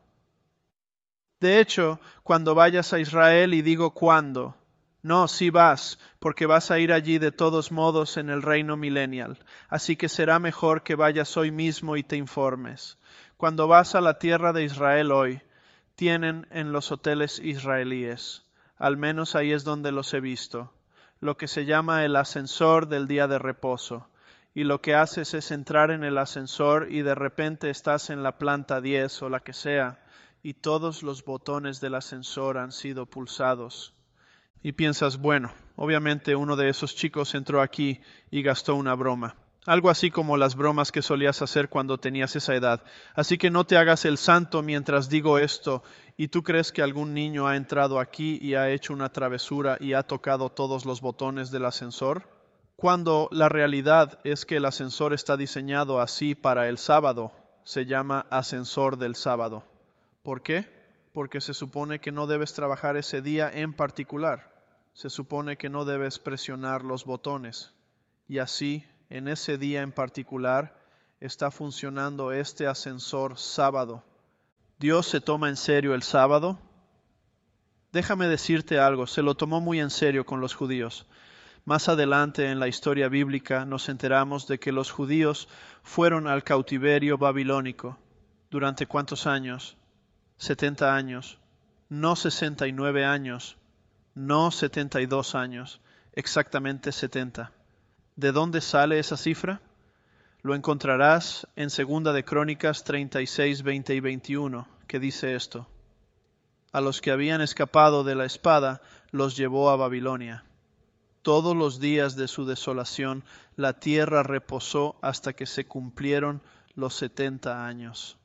De hecho, cuando vayas a Israel, y digo cuándo, no, sí vas, porque vas a ir allí de todos modos en el reino millennial, así que será mejor que vayas hoy mismo y te informes. Cuando vas a la tierra de Israel hoy, tienen en los hoteles israelíes, al menos ahí es donde los he visto, lo que se llama el ascensor del día de reposo, y lo que haces es entrar en el ascensor y de repente estás en la planta 10 o la que sea, y todos los botones del ascensor han sido pulsados. Y piensas, bueno, obviamente uno de esos chicos entró aquí y gastó una broma. Algo así como las bromas que solías hacer cuando tenías esa edad. Así que no te hagas el santo mientras digo esto y tú crees que algún niño ha entrado aquí y ha hecho una travesura y ha tocado todos los botones del ascensor. cuando la realidad es que el ascensor está diseñado así para el sábado. Se llama ascensor del sábado. ¿Por qué? Porque se supone que no debes trabajar ese día en particular. Se supone que no debes presionar los botones. Y así, en ese día en particular, está funcionando este ascensor sábado. ¿Dios se toma en serio el sábado? Déjame decirte algo, se lo tomó muy en serio con los judíos. Más adelante en la historia bíblica nos enteramos de que los judíos fueron al cautiverio babilónico. ¿Durante cuántos años? 70 años, no 69 años, no 72 años, exactamente 70. ¿De dónde sale esa cifra? Lo encontrarás en 2 de Crónicas 36, 20 y 21, que dice esto: a los que habían escapado de la espada los llevó a Babilonia. Todos los días de su desolación la tierra reposó hasta que se cumplieron los 70 años.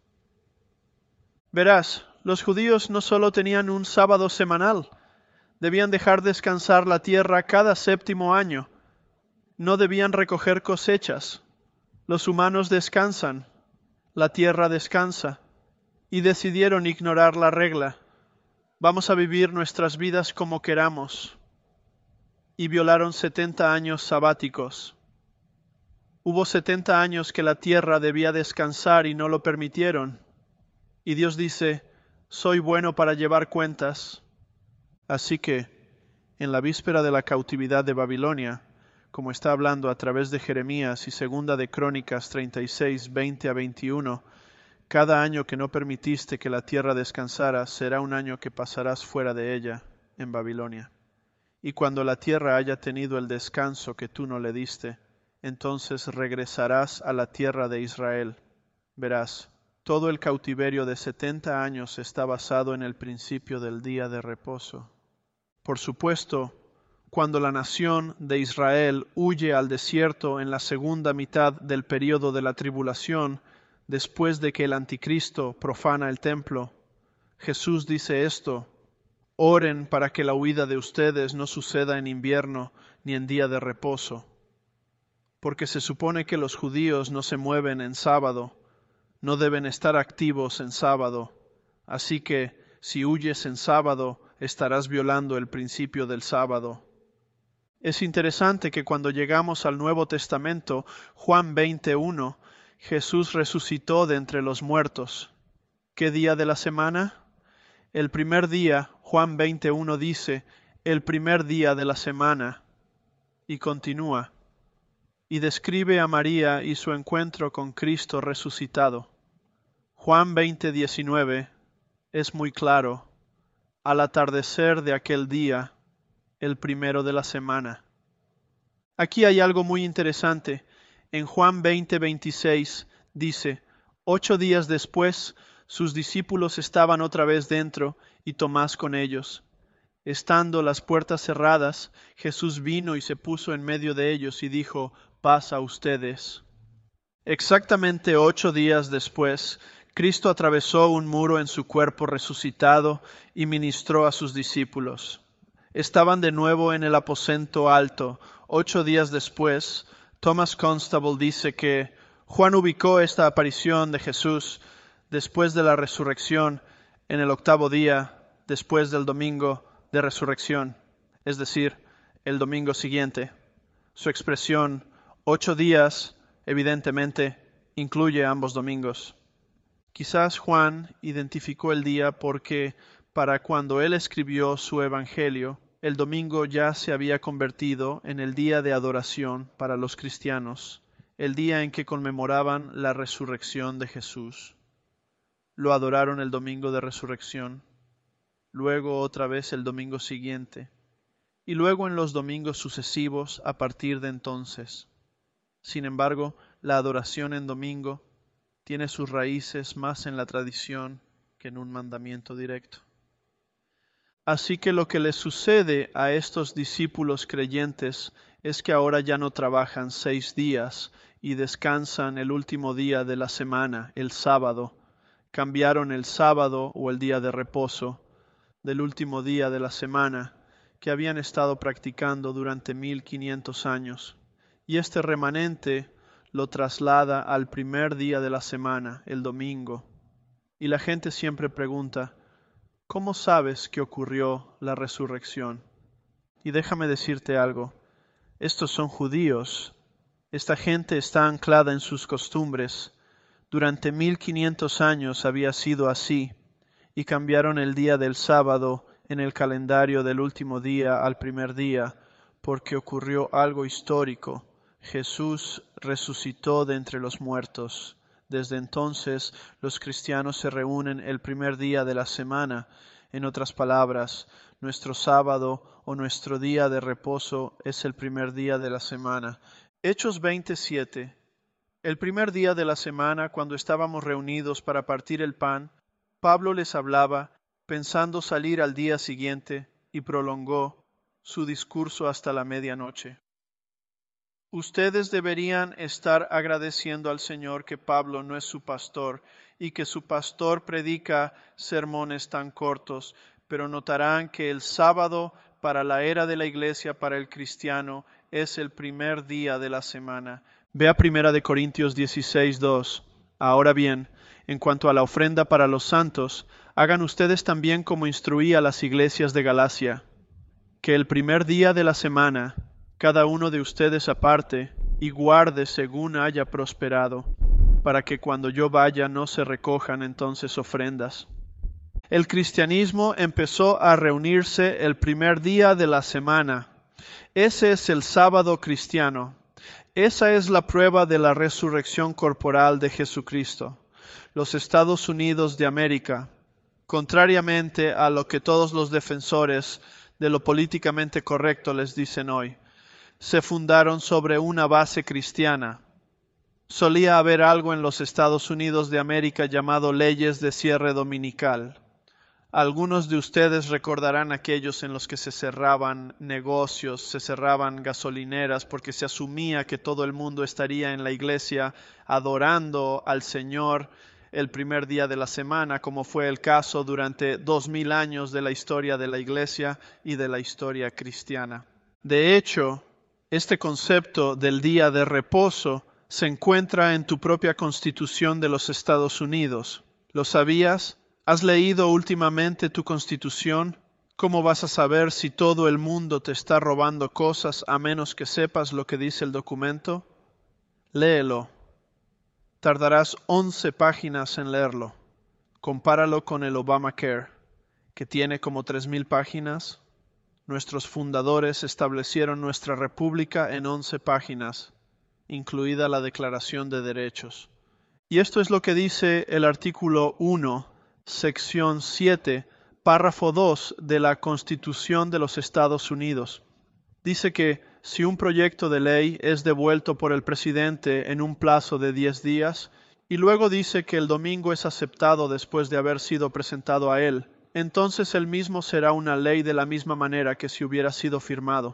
Verás, los judíos no solo tenían un sábado semanal, debían dejar descansar la tierra cada séptimo año. No debían recoger cosechas. Los humanos descansan, la tierra descansa, y decidieron ignorar la regla. Vamos a vivir nuestras vidas como queramos. Y violaron 70 años sabáticos. Hubo 70 años que la tierra debía descansar y no lo permitieron. Y Dios dice: soy bueno para llevar cuentas. Así que, en la víspera de la cautividad de Babilonia, como está hablando a través de Jeremías y 2 de Crónicas 36, 20 a 21, cada año que no permitiste que la tierra descansara será un año que pasarás fuera de ella, en Babilonia. Y cuando la tierra haya tenido el descanso que tú no le diste, entonces regresarás a la tierra de Israel. Verás, todo el cautiverio de 70 años está basado en el principio del día de reposo. Por supuesto, cuando la nación de Israel huye al desierto en la segunda mitad del período de la tribulación, después de que el anticristo profana el templo, Jesús dice esto: oren para que la huida de ustedes no suceda en invierno ni en día de reposo, porque se supone que los judíos no se mueven en sábado, no deben estar activos en sábado, así que si huyes en sábado estarás violando el principio del sábado. Es interesante que cuando llegamos al Nuevo Testamento, Juan 20:1, Jesús resucitó de entre los muertos. ¿Qué día de la semana? El primer día. Juan 20:1 dice: el primer día de la semana. Y continúa, y describe a María y su encuentro con Cristo resucitado. Juan 20:19 es muy claro: al atardecer de aquel día, el primero de la semana. Aquí hay algo muy interesante. En Juan 20:26 dice: 8 días después, sus discípulos estaban otra vez dentro y Tomás con ellos. Estando las puertas cerradas, Jesús vino y se puso en medio de ellos y dijo: paz a ustedes. Exactamente 8 días después, Cristo atravesó un muro en su cuerpo resucitado y ministró a sus discípulos. Estaban de nuevo en el aposento alto. 8 días después, Thomas Constable dice que Juan ubicó esta aparición de Jesús después de la resurrección en el 8º día, después del domingo de resurrección, es decir, el domingo siguiente. Su expresión 8 días, evidentemente, incluye ambos domingos. Quizás Juan identificó el día porque para cuando él escribió su evangelio, el domingo ya se había convertido en el día de adoración para los cristianos, el día en que conmemoraban la resurrección de Jesús. Lo adoraron el domingo de resurrección, luego otra vez el domingo siguiente, y luego en los domingos sucesivos a partir de entonces. Sin embargo, la adoración en domingo tiene sus raíces más en la tradición que en un mandamiento directo. Así que lo que les sucede a estos discípulos creyentes es que ahora ya no trabajan 6 días y descansan el último día de la semana, el sábado. Cambiaron el sábado o el día de reposo del último día de la semana que habían estado practicando durante 1500 años. y este remanente lo traslada al primer día de la semana, el domingo. Y la gente siempre pregunta, ¿cómo sabes que ocurrió la resurrección? Y déjame decirte algo, estos son judíos, esta gente está anclada en sus costumbres. Durante 1500 años había sido así, y cambiaron el día del sábado en el calendario del último día al primer día, porque ocurrió algo histórico. Jesús resucitó de entre los muertos. Desde entonces los cristianos se reúnen el primer día de la semana. En otras palabras, nuestro sábado o nuestro día de reposo es el primer día de la semana. Hechos 27. El primer día de la semana, cuando estábamos reunidos para partir el pan, Pablo les hablaba, pensando salir al día siguiente, y prolongó su discurso hasta la medianoche. Ustedes deberían estar agradeciendo al Señor que Pablo no es su pastor y que su pastor predica sermones tan cortos, pero notarán que el sábado para la era de la iglesia, para el cristiano, es el primer día de la semana. Ve a 1 Corintios 16:2. Ahora bien, en cuanto a la ofrenda para los santos, hagan ustedes también como instruí a las iglesias de Galacia, que el primer día de la semana, cada uno de ustedes aparte, y guarde según haya prosperado, para que cuando yo vaya no se recojan entonces ofrendas. El cristianismo empezó a reunirse el primer día de la semana. Ese es el sábado cristiano. Esa es la prueba de la resurrección corporal de Jesucristo. Los Estados Unidos de América, contrariamente a lo que todos los defensores de lo políticamente correcto les dicen hoy, se fundaron sobre una base cristiana. Solía haber algo en los Estados Unidos de América llamado leyes de cierre dominical. Algunos de ustedes recordarán aquellos en los que se cerraban negocios, se cerraban gasolineras, porque se asumía que todo el mundo estaría en la iglesia adorando al Señor el primer día de la semana, como fue el caso durante 2000 años de la historia de la iglesia y de la historia cristiana. De hecho, este concepto del día de reposo se encuentra en tu propia Constitución de los Estados Unidos. ¿Lo sabías? ¿Has leído últimamente tu Constitución? ¿Cómo vas a saber si todo el mundo te está robando cosas a menos que sepas lo que dice el documento? Léelo. Tardarás 11 páginas en leerlo. Compáralo con el Obamacare, que tiene como 3000 páginas. Nuestros fundadores establecieron nuestra república en 11 páginas, incluida la Declaración de Derechos. Y esto es lo que dice el artículo 1, sección 7, párrafo 2 de la Constitución de los Estados Unidos. Dice que si un proyecto de ley es devuelto por el presidente en un plazo de 10 días, y luego dice que el domingo es aceptado después de haber sido presentado a él, entonces el mismo será una ley de la misma manera que si hubiera sido firmado.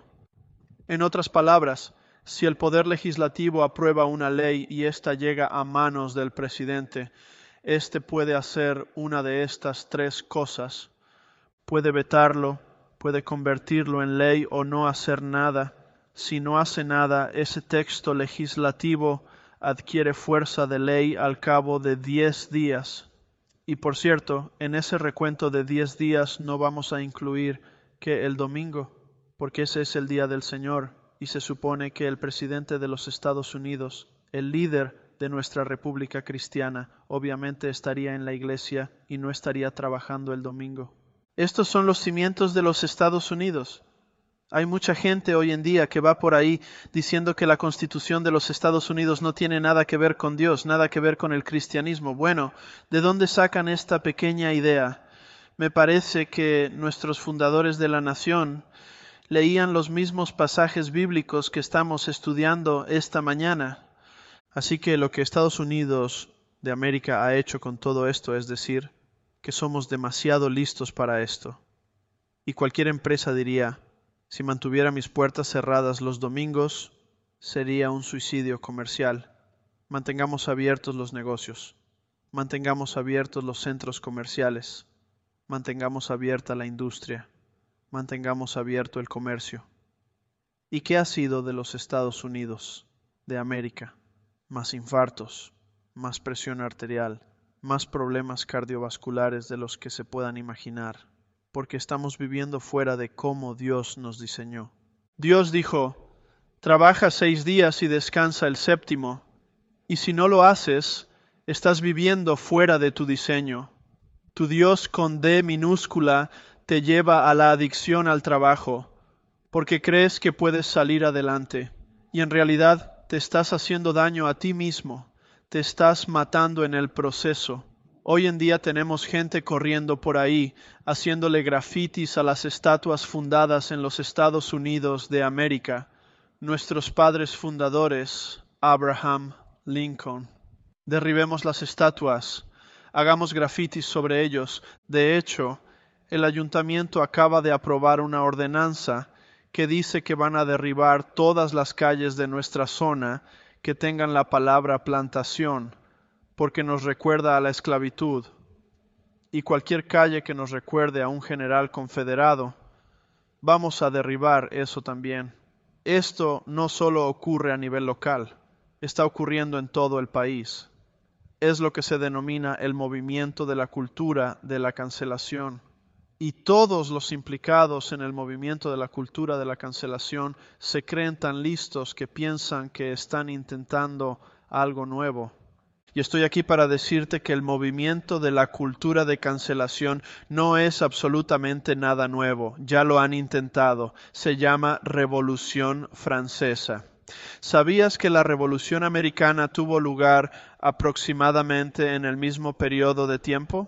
En otras palabras, si el Poder Legislativo aprueba una ley y ésta llega a manos del presidente, éste puede hacer una de estas tres cosas. Puede vetarlo, puede convertirlo en ley o no hacer nada. Si no hace nada, ese texto legislativo adquiere fuerza de ley al cabo de 10 días. Y por cierto, en ese recuento de 10 días no vamos a incluir que el domingo, porque ese es el día del Señor, y se supone que el presidente de los Estados Unidos, el líder de nuestra República Cristiana, obviamente estaría en la iglesia y no estaría trabajando el domingo. Estos son los cimientos de los Estados Unidos. Hay mucha gente hoy en día que va por ahí diciendo que la Constitución de los Estados Unidos no tiene nada que ver con Dios, nada que ver con el cristianismo. Bueno, ¿de dónde sacan esta pequeña idea? Me parece que nuestros fundadores de la nación leían los mismos pasajes bíblicos que estamos estudiando esta mañana. Así que lo que Estados Unidos de América ha hecho con todo esto es decir que somos demasiado listos para esto. Y cualquier empresa diría, si mantuviera mis puertas cerradas los domingos, sería un suicidio comercial. Mantengamos abiertos los negocios, mantengamos abiertos los centros comerciales, mantengamos abierta la industria, mantengamos abierto el comercio. ¿Y qué ha sido de los Estados Unidos? de América. Más infartos, más presión arterial, más problemas cardiovasculares de los que se puedan imaginar, porque estamos viviendo fuera de cómo Dios nos diseñó. Dios dijo, trabaja 6 días y descansa el séptimo, y si no lo haces, estás viviendo fuera de tu diseño. Tu Dios con D minúscula te lleva a la adicción al trabajo, porque crees que puedes salir adelante, y en realidad te estás haciendo daño a ti mismo, te estás matando en el proceso. Hoy en día tenemos gente corriendo por ahí, haciéndole grafitis a las estatuas fundadas en los Estados Unidos de América, nuestros padres fundadores, Abraham Lincoln. Derribemos las estatuas, hagamos grafitis sobre ellos. De hecho, el ayuntamiento acaba de aprobar una ordenanza que dice que van a derribar todas las calles de nuestra zona que tengan la palabra plantación, porque nos recuerda a la esclavitud, y cualquier calle que nos recuerde a un general confederado, vamos a derribar eso también. Esto no solo ocurre a nivel local, está ocurriendo en todo el país. Es lo que se denomina el movimiento de la cultura de la cancelación. Y todos los implicados en el movimiento de la cultura de la cancelación se creen tan listos que piensan que están intentando algo nuevo. Y estoy aquí para decirte que el movimiento de la cultura de cancelación no es absolutamente nada nuevo. Ya lo han intentado. Se llama Revolución Francesa. ¿Sabías que la Revolución Americana tuvo lugar aproximadamente en el mismo periodo de tiempo?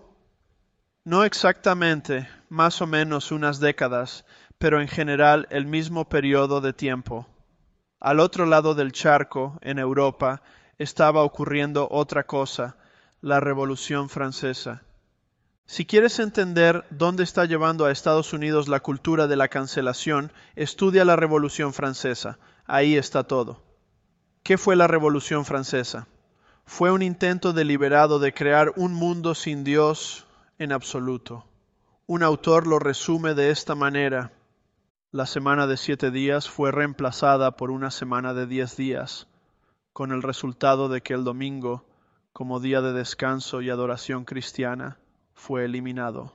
No exactamente, más o menos unas décadas, pero en general el mismo periodo de tiempo. Al otro lado del charco, en Europa, estaba ocurriendo otra cosa, la Revolución Francesa. Si quieres entender dónde está llevando a Estados Unidos la cultura de la cancelación, estudia la Revolución Francesa. Ahí está todo. ¿Qué fue la Revolución Francesa? Fue un intento deliberado de crear un mundo sin Dios en absoluto. Un autor lo resume de esta manera. La semana de 7 días fue reemplazada por una semana de 10 días, con el resultado de que el domingo, como día de descanso y adoración cristiana, fue eliminado.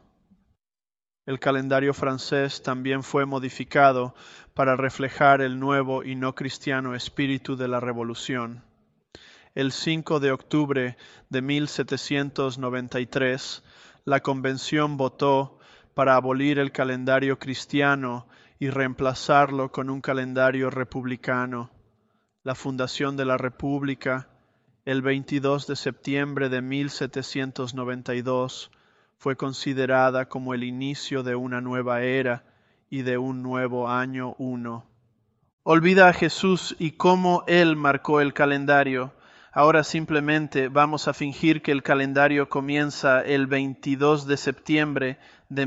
El calendario francés también fue modificado para reflejar el nuevo y no cristiano espíritu de la revolución. El 5 de octubre de 1793, la convención votó para abolir el calendario cristiano y reemplazarlo con un calendario republicano. La fundación de la República, el 22 de septiembre de 1792, fue considerada como el inicio de una nueva era y de un nuevo año 1. Olvida a Jesús y cómo Él marcó el calendario. Ahora simplemente vamos a fingir que el calendario comienza el 22 de septiembre de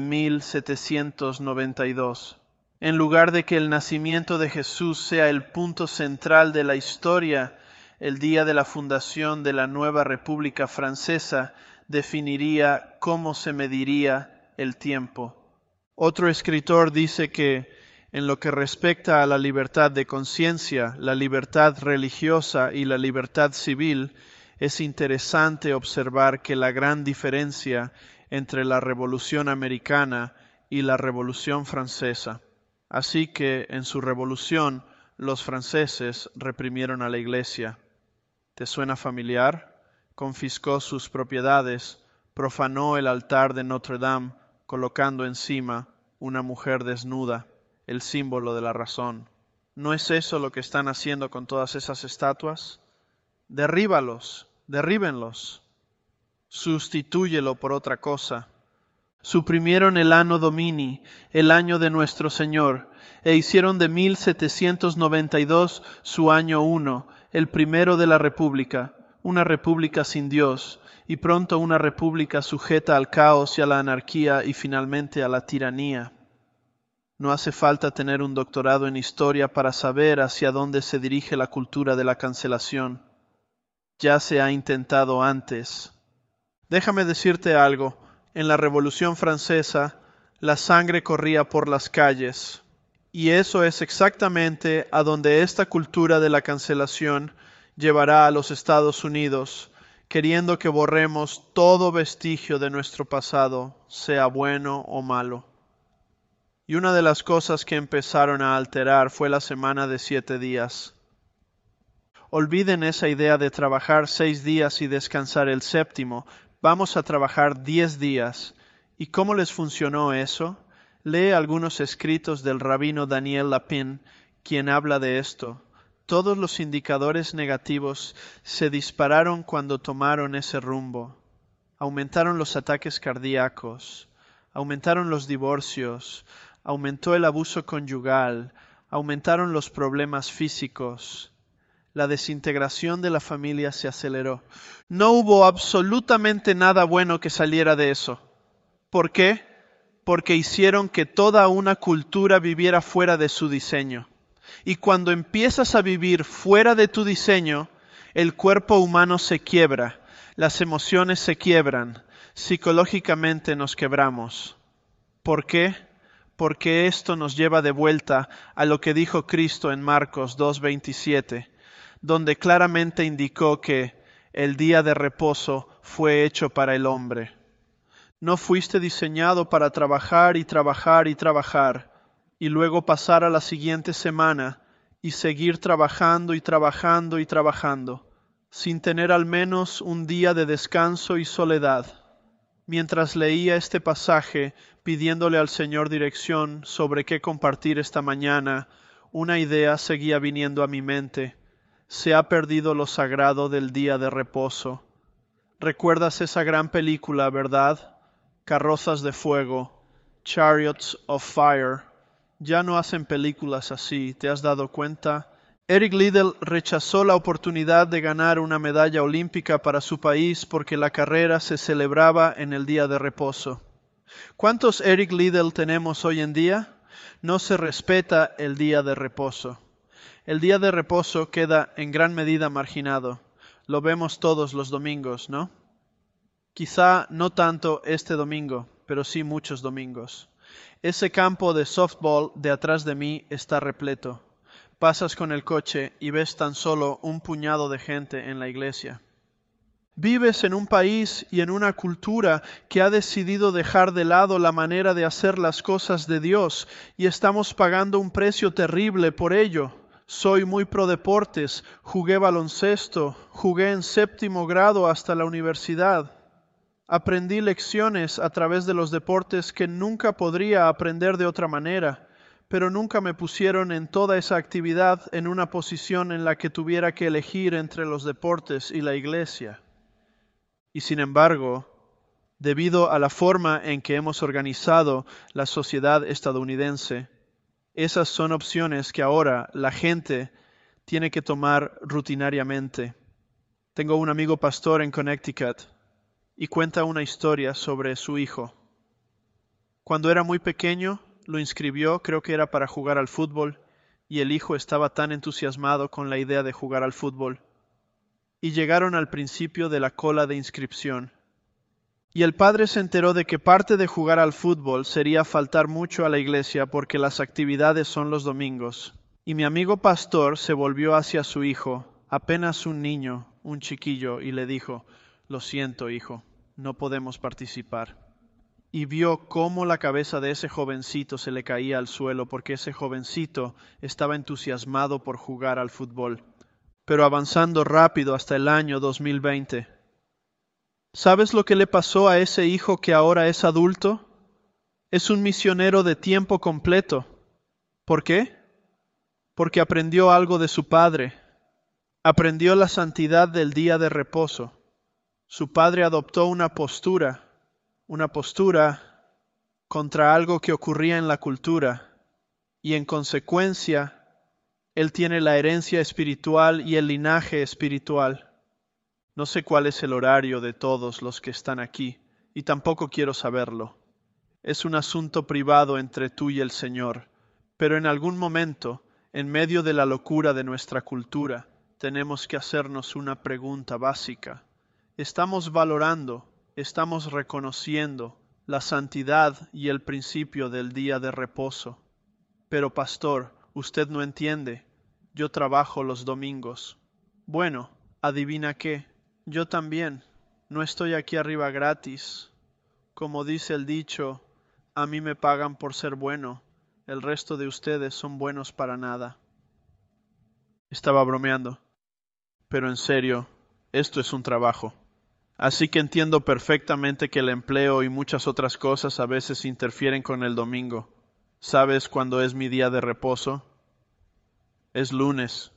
1792. En lugar de que el nacimiento de Jesús sea el punto central de la historia, el día de la fundación de la nueva República Francesa definiría cómo se mediría el tiempo. Otro escritor dice que en lo que respecta a la libertad de conciencia, la libertad religiosa y la libertad civil, es interesante observar que la gran diferencia entre la Revolución Americana y la Revolución Francesa. Así que en su revolución los franceses reprimieron a la Iglesia. ¿Te suena familiar? Confiscó sus propiedades, profanó el altar de Notre Dame, colocando encima una mujer desnuda, el símbolo de la razón. ¿No es eso lo que están haciendo con todas esas estatuas? Derríbalos, derríbenlos. Sustitúyelo por otra cosa. Suprimieron el Anno Domini, el año de nuestro Señor, e hicieron de 1792 su año 1, el primero de la República, una república sin Dios, y pronto una república sujeta al caos y a la anarquía y finalmente a la tiranía. No hace falta tener un doctorado en historia para saber hacia dónde se dirige la cultura de la cancelación. Ya se ha intentado antes. Déjame decirte algo. En la Revolución Francesa, la sangre corría por las calles. Y eso es exactamente a donde esta cultura de la cancelación llevará a los Estados Unidos, queriendo que borremos todo vestigio de nuestro pasado, sea bueno o malo. Y una de las cosas que empezaron a alterar fue la semana de 7 días. Olviden esa idea de trabajar 6 días y descansar el séptimo. Vamos a trabajar 10 días. ¿Y cómo les funcionó eso? Lee algunos escritos del rabino Daniel Lapin, quien habla de esto. Todos los indicadores negativos se dispararon cuando tomaron ese rumbo. Aumentaron los ataques cardíacos, aumentaron los divorcios, aumentó el abuso conyugal, aumentaron los problemas físicos. La desintegración de la familia se aceleró. No hubo absolutamente nada bueno que saliera de eso. ¿Por qué? Porque hicieron que toda una cultura viviera fuera de su diseño. Y cuando empiezas a vivir fuera de tu diseño, el cuerpo humano se quiebra, las emociones se quiebran, psicológicamente nos quebramos. ¿Por qué? Porque esto nos lleva de vuelta a lo que dijo Cristo en Marcos 2:27, donde claramente indicó que el día de reposo fue hecho para el hombre. No fuiste diseñado para trabajar y trabajar y trabajar, y luego pasar a la siguiente semana y seguir trabajando y trabajando y trabajando, sin tener al menos un día de descanso y soledad. Mientras leía este pasaje, pidiéndole al Señor dirección sobre qué compartir esta mañana, una idea seguía viniendo a mi mente. Se ha perdido lo sagrado del día de reposo. ¿Recuerdas esa gran película, verdad? Carrozas de fuego, Chariots of Fire. Ya no hacen películas así, ¿te has dado cuenta? Eric Liddell rechazó la oportunidad de ganar una medalla olímpica para su país porque la carrera se celebraba en el día de reposo. ¿Cuántos Eric Liddell tenemos hoy en día? No se respeta el día de reposo. El día de reposo queda en gran medida marginado. Lo vemos todos los domingos, ¿no? Quizá no tanto este domingo, pero sí muchos domingos. Ese campo de softball de atrás de mí está repleto. Pasas con el coche y ves tan solo un puñado de gente en la iglesia. Vives en un país y en una cultura que ha decidido dejar de lado la manera de hacer las cosas de Dios y estamos pagando un precio terrible por ello. Soy muy pro deportes, jugué baloncesto, jugué en 7º grado hasta la universidad. Aprendí lecciones a través de los deportes que nunca podría aprender de otra manera, pero nunca me pusieron en toda esa actividad en una posición en la que tuviera que elegir entre los deportes y la iglesia. Y sin embargo, debido a la forma en que hemos organizado la sociedad estadounidense, esas son opciones que ahora la gente tiene que tomar rutinariamente. Tengo un amigo pastor en Connecticut y cuenta una historia sobre su hijo. Cuando era muy pequeño, lo inscribió, creo que era para jugar al fútbol, y el hijo estaba tan entusiasmado con la idea de jugar al fútbol. Y llegaron al principio de la cola de inscripción. Y el padre se enteró de que parte de jugar al fútbol sería faltar mucho a la iglesia porque las actividades son los domingos. Y mi amigo pastor se volvió hacia su hijo, apenas un niño, un chiquillo, y le dijo: «Lo siento, hijo, no podemos participar». Y vio cómo la cabeza de ese jovencito se le caía al suelo porque ese jovencito estaba entusiasmado por jugar al fútbol. Pero avanzando rápido hasta el año 2020, ¿sabes lo que le pasó a ese hijo que ahora es adulto? Es un misionero de tiempo completo. ¿Por qué? Porque aprendió algo de su padre. Aprendió la santidad del día de reposo. Su padre adoptó una postura contra algo que ocurría en la cultura, y en consecuencia, él tiene la herencia espiritual y el linaje espiritual. No sé cuál es el horario de todos los que están aquí, y tampoco quiero saberlo. Es un asunto privado entre tú y el Señor, pero en algún momento, en medio de la locura de nuestra cultura, tenemos que hacernos una pregunta básica. ¿Estamos valorando, estamos reconociendo la santidad y el principio del día de reposo? Pero pastor, usted no entiende, yo trabajo los domingos. Bueno, adivina qué, yo también. No estoy aquí arriba gratis. Como dice el dicho, a mí me pagan por ser bueno, el resto de ustedes son buenos para nada. Estaba bromeando, pero en serio, esto es un trabajo. Así que entiendo perfectamente que el empleo y muchas otras cosas a veces interfieren con el domingo. ¿Sabes cuándo es mi día de reposo? Es lunes.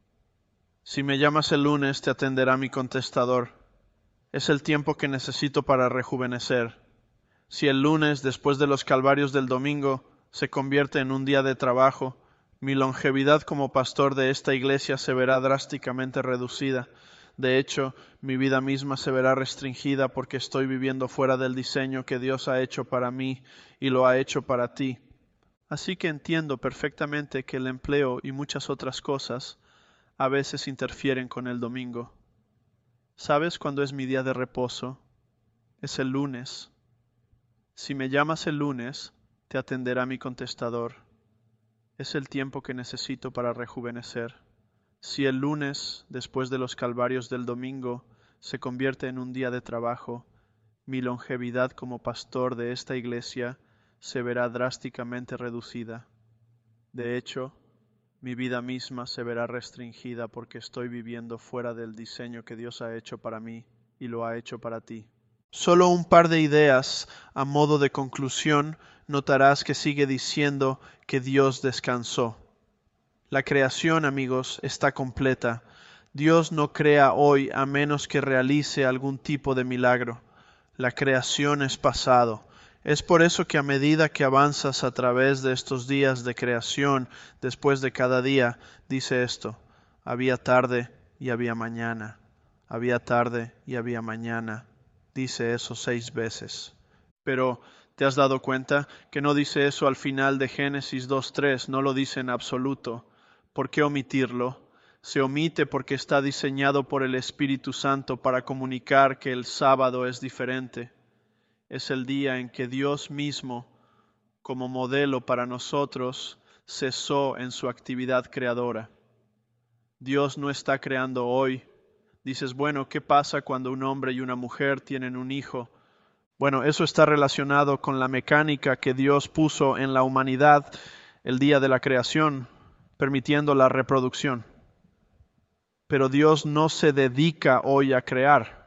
Si me llamas el lunes, te atenderá mi contestador. Es el tiempo que necesito para rejuvenecer. Si el lunes, después de los calvarios del domingo, se convierte en un día de trabajo, mi longevidad como pastor de esta iglesia se verá drásticamente reducida. De hecho, mi vida misma se verá restringida porque estoy viviendo fuera del diseño que Dios ha hecho para mí y lo ha hecho para ti. Así que entiendo perfectamente que el empleo y muchas otras cosas a veces interfieren con el domingo. ¿Sabes cuándo es mi día de reposo? Es el lunes. Si me llamas el lunes, te atenderá mi contestador. Es el tiempo que necesito para rejuvenecer. Si el lunes, después de los calvarios del domingo, se convierte en un día de trabajo, mi longevidad como pastor de esta iglesia se verá drásticamente reducida. De hecho, mi vida misma se verá restringida porque estoy viviendo fuera del diseño que Dios ha hecho para mí y lo ha hecho para ti. Solo un par de ideas a modo de conclusión. Notarás que sigue diciendo que Dios descansó. La creación, amigos, está completa. Dios no crea hoy a menos que realice algún tipo de milagro. La creación es pasado. Es por eso que a medida que avanzas a través de estos días de creación, después de cada día, dice esto: había tarde y había mañana. Había tarde y había mañana. Dice eso 6 veces. Pero, ¿te has dado cuenta que no dice eso al final de Génesis 2:3? No lo dice en absoluto. ¿Por qué omitirlo? Se omite porque está diseñado por el Espíritu Santo para comunicar que el sábado es diferente. Es el día en que Dios mismo, como modelo para nosotros, cesó en su actividad creadora. Dios no está creando hoy. Dices, bueno, ¿qué pasa cuando un hombre y una mujer tienen un hijo? Bueno, eso está relacionado con la mecánica que Dios puso en la humanidad el día de la creación, permitiendo la reproducción. Pero Dios no se dedica hoy a crear.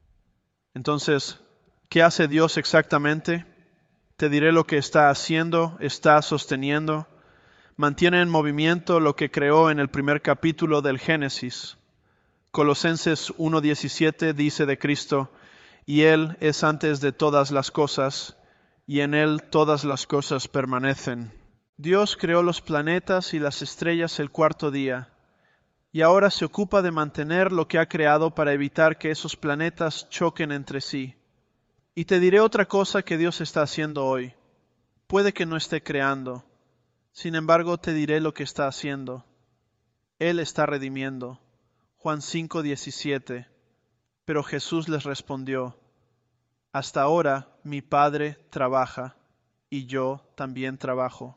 Entonces, ¿qué hace Dios exactamente? Te diré lo que está haciendo, está sosteniendo. Mantiene en movimiento lo que creó en el primer capítulo del Génesis. Colosenses 1:17 dice de Cristo: y Él es antes de todas las cosas, y en Él todas las cosas permanecen. Dios creó los planetas y las estrellas el cuarto día, y ahora se ocupa de mantener lo que ha creado para evitar que esos planetas choquen entre sí. Y te diré otra cosa que Dios está haciendo hoy. Puede que no esté creando, sin embargo te diré lo que está haciendo. Él está redimiendo. Juan 5:17. Pero Jesús les respondió: hasta ahora mi Padre trabaja y yo también trabajo.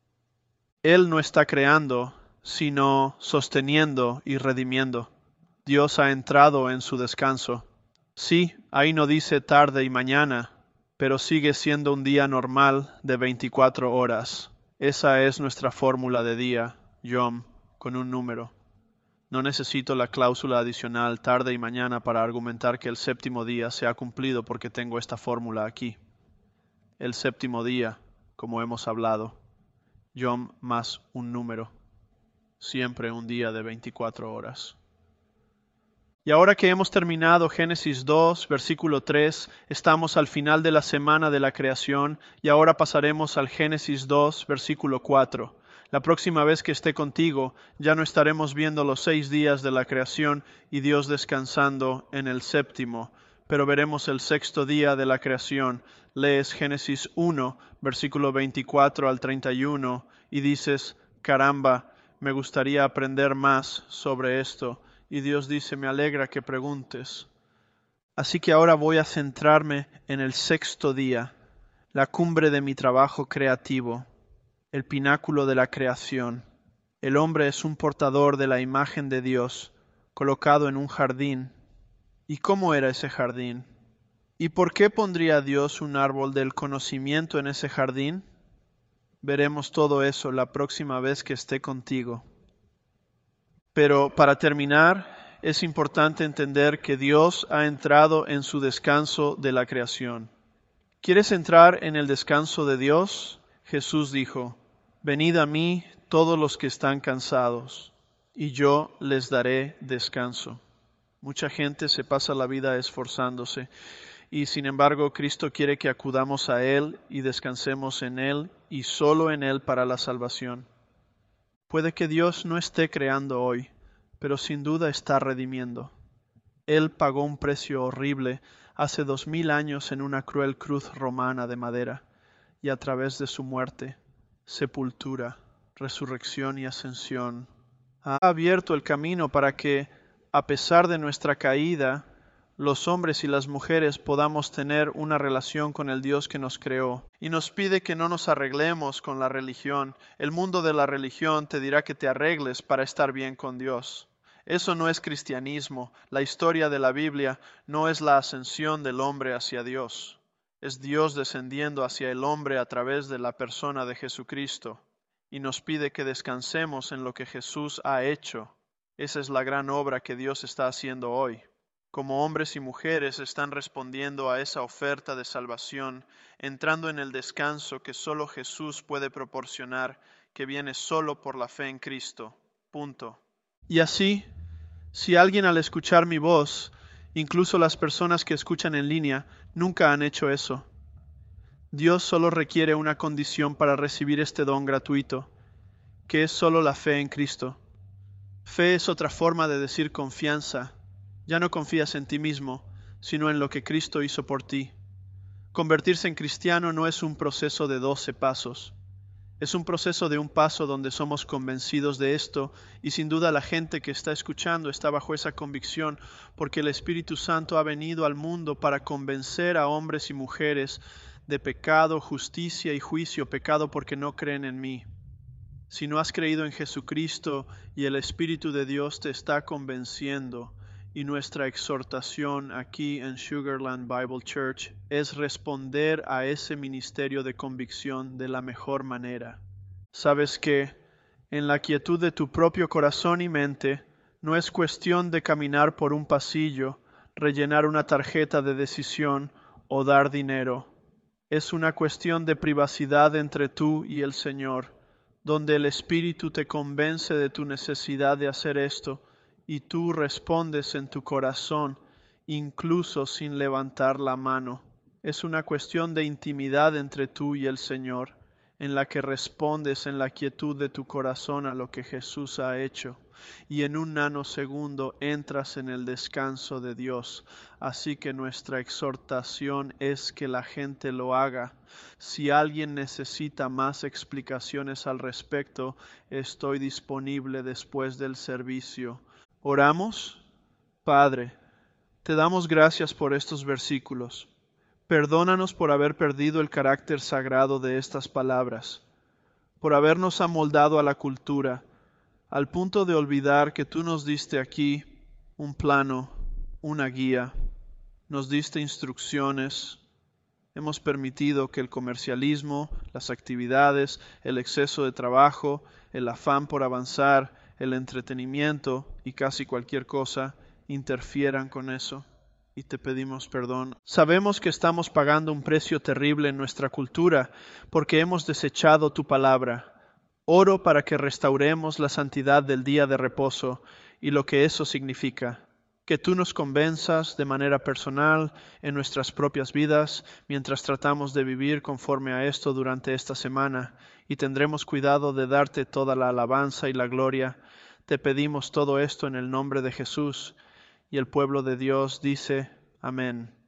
Él no está creando, sino sosteniendo y redimiendo. Dios ha entrado en su descanso. Sí, ahí no dice tarde y mañana, pero sigue siendo un día normal de 24 horas. Esa es nuestra fórmula de día, Yom, con un número. No necesito la cláusula adicional tarde y mañana para argumentar que el séptimo día se ha cumplido porque tengo esta fórmula aquí. El séptimo día, como hemos hablado, Yom más un número, siempre un día de 24 horas. Y ahora que hemos terminado Génesis 2, versículo 3, estamos al final de la semana de la creación y ahora pasaremos al Génesis 2, versículo 4. La próxima vez que esté contigo ya no estaremos viendo los 6 días de la creación y Dios descansando en el séptimo, pero veremos el sexto día de la creación. Lees Génesis 1, versículo 24 al 31 y dices, caramba, me gustaría aprender más sobre esto. Y Dios dice, me alegra que preguntes. Así que ahora voy a centrarme en el sexto día, la cumbre de mi trabajo creativo, el pináculo de la creación. El hombre es un portador de la imagen de Dios, colocado en un jardín. ¿Y cómo era ese jardín? ¿Y por qué pondría Dios un árbol del conocimiento en ese jardín? Veremos todo eso la próxima vez que esté contigo. Pero para terminar, es importante entender que Dios ha entrado en su descanso de la creación. ¿Quieres entrar en el descanso de Dios? Jesús dijo, venid a mí todos los que están cansados, y yo les daré descanso. Mucha gente se pasa la vida esforzándose, y sin embargo Cristo quiere que acudamos a Él y descansemos en Él y solo en Él para la salvación. Puede que Dios no esté creando hoy, pero sin duda está redimiendo. Él pagó un precio horrible hace 2000 años en una cruel cruz romana de madera, y a través de su muerte, sepultura, resurrección y ascensión, ha abierto el camino para que, a pesar de nuestra caída, los hombres y las mujeres podamos tener una relación con el Dios que nos creó. Y nos pide que no nos arreglemos con la religión. El mundo de la religión te dirá que te arregles para estar bien con Dios. Eso no es cristianismo. La historia de la Biblia no es la ascensión del hombre hacia Dios. Es Dios descendiendo hacia el hombre a través de la persona de Jesucristo. Y nos pide que descansemos en lo que Jesús ha hecho. Esa es la gran obra que Dios está haciendo hoy. Como hombres y mujeres están respondiendo a esa oferta de salvación, entrando en el descanso que solo Jesús puede proporcionar, que viene solo por la fe en Cristo. Punto. Y así, si alguien al escuchar mi voz, incluso las personas que escuchan en línea, nunca han hecho eso, Dios solo requiere una condición para recibir este don gratuito, que es solo la fe en Cristo. Fe es otra forma de decir confianza. Ya no confías en ti mismo, sino en lo que Cristo hizo por ti. Convertirse en cristiano no es un proceso de 12 pasos. Es un proceso de un paso donde somos convencidos de esto, y sin duda la gente que está escuchando está bajo esa convicción porque el Espíritu Santo ha venido al mundo para convencer a hombres y mujeres de pecado, justicia y juicio. Pecado porque no creen en mí. Si no has creído en Jesucristo y el Espíritu de Dios te está convenciendo, y nuestra exhortación aquí en Sugarland Bible Church es responder a ese ministerio de convicción de la mejor manera. Sabes que en la quietud de tu propio corazón y mente no es cuestión de caminar por un pasillo, rellenar una tarjeta de decisión o dar dinero. Es una cuestión de privacidad entre tú y el Señor, donde el Espíritu te convence de tu necesidad de hacer esto, y tú respondes en tu corazón, incluso sin levantar la mano. Es una cuestión de intimidad entre tú y el Señor, en la que respondes en la quietud de tu corazón a lo que Jesús ha hecho, y en un nanosegundo entras en el descanso de Dios. Así que nuestra exhortación es que la gente lo haga. Si alguien necesita más explicaciones al respecto, estoy disponible después del servicio. ¿Oramos? Padre, te damos gracias por estos versículos. Perdónanos por haber perdido el carácter sagrado de estas palabras, por habernos amoldado a la cultura, al punto de olvidar que tú nos diste aquí un plano, una guía, nos diste instrucciones. Hemos permitido que el comercialismo, las actividades, el exceso de trabajo, el afán por avanzar, el entretenimiento y casi cualquier cosa interfieran con eso, y te pedimos perdón. Sabemos que estamos pagando un precio terrible en nuestra cultura porque hemos desechado tu palabra. Oro para que restauremos la santidad del día de reposo y lo que eso significa. Que tú nos convenzas de manera personal en nuestras propias vidas mientras tratamos de vivir conforme a esto durante esta semana, y tendremos cuidado de darte toda la alabanza y la gloria. Te pedimos todo esto en el nombre de Jesús, y el pueblo de Dios dice, amén.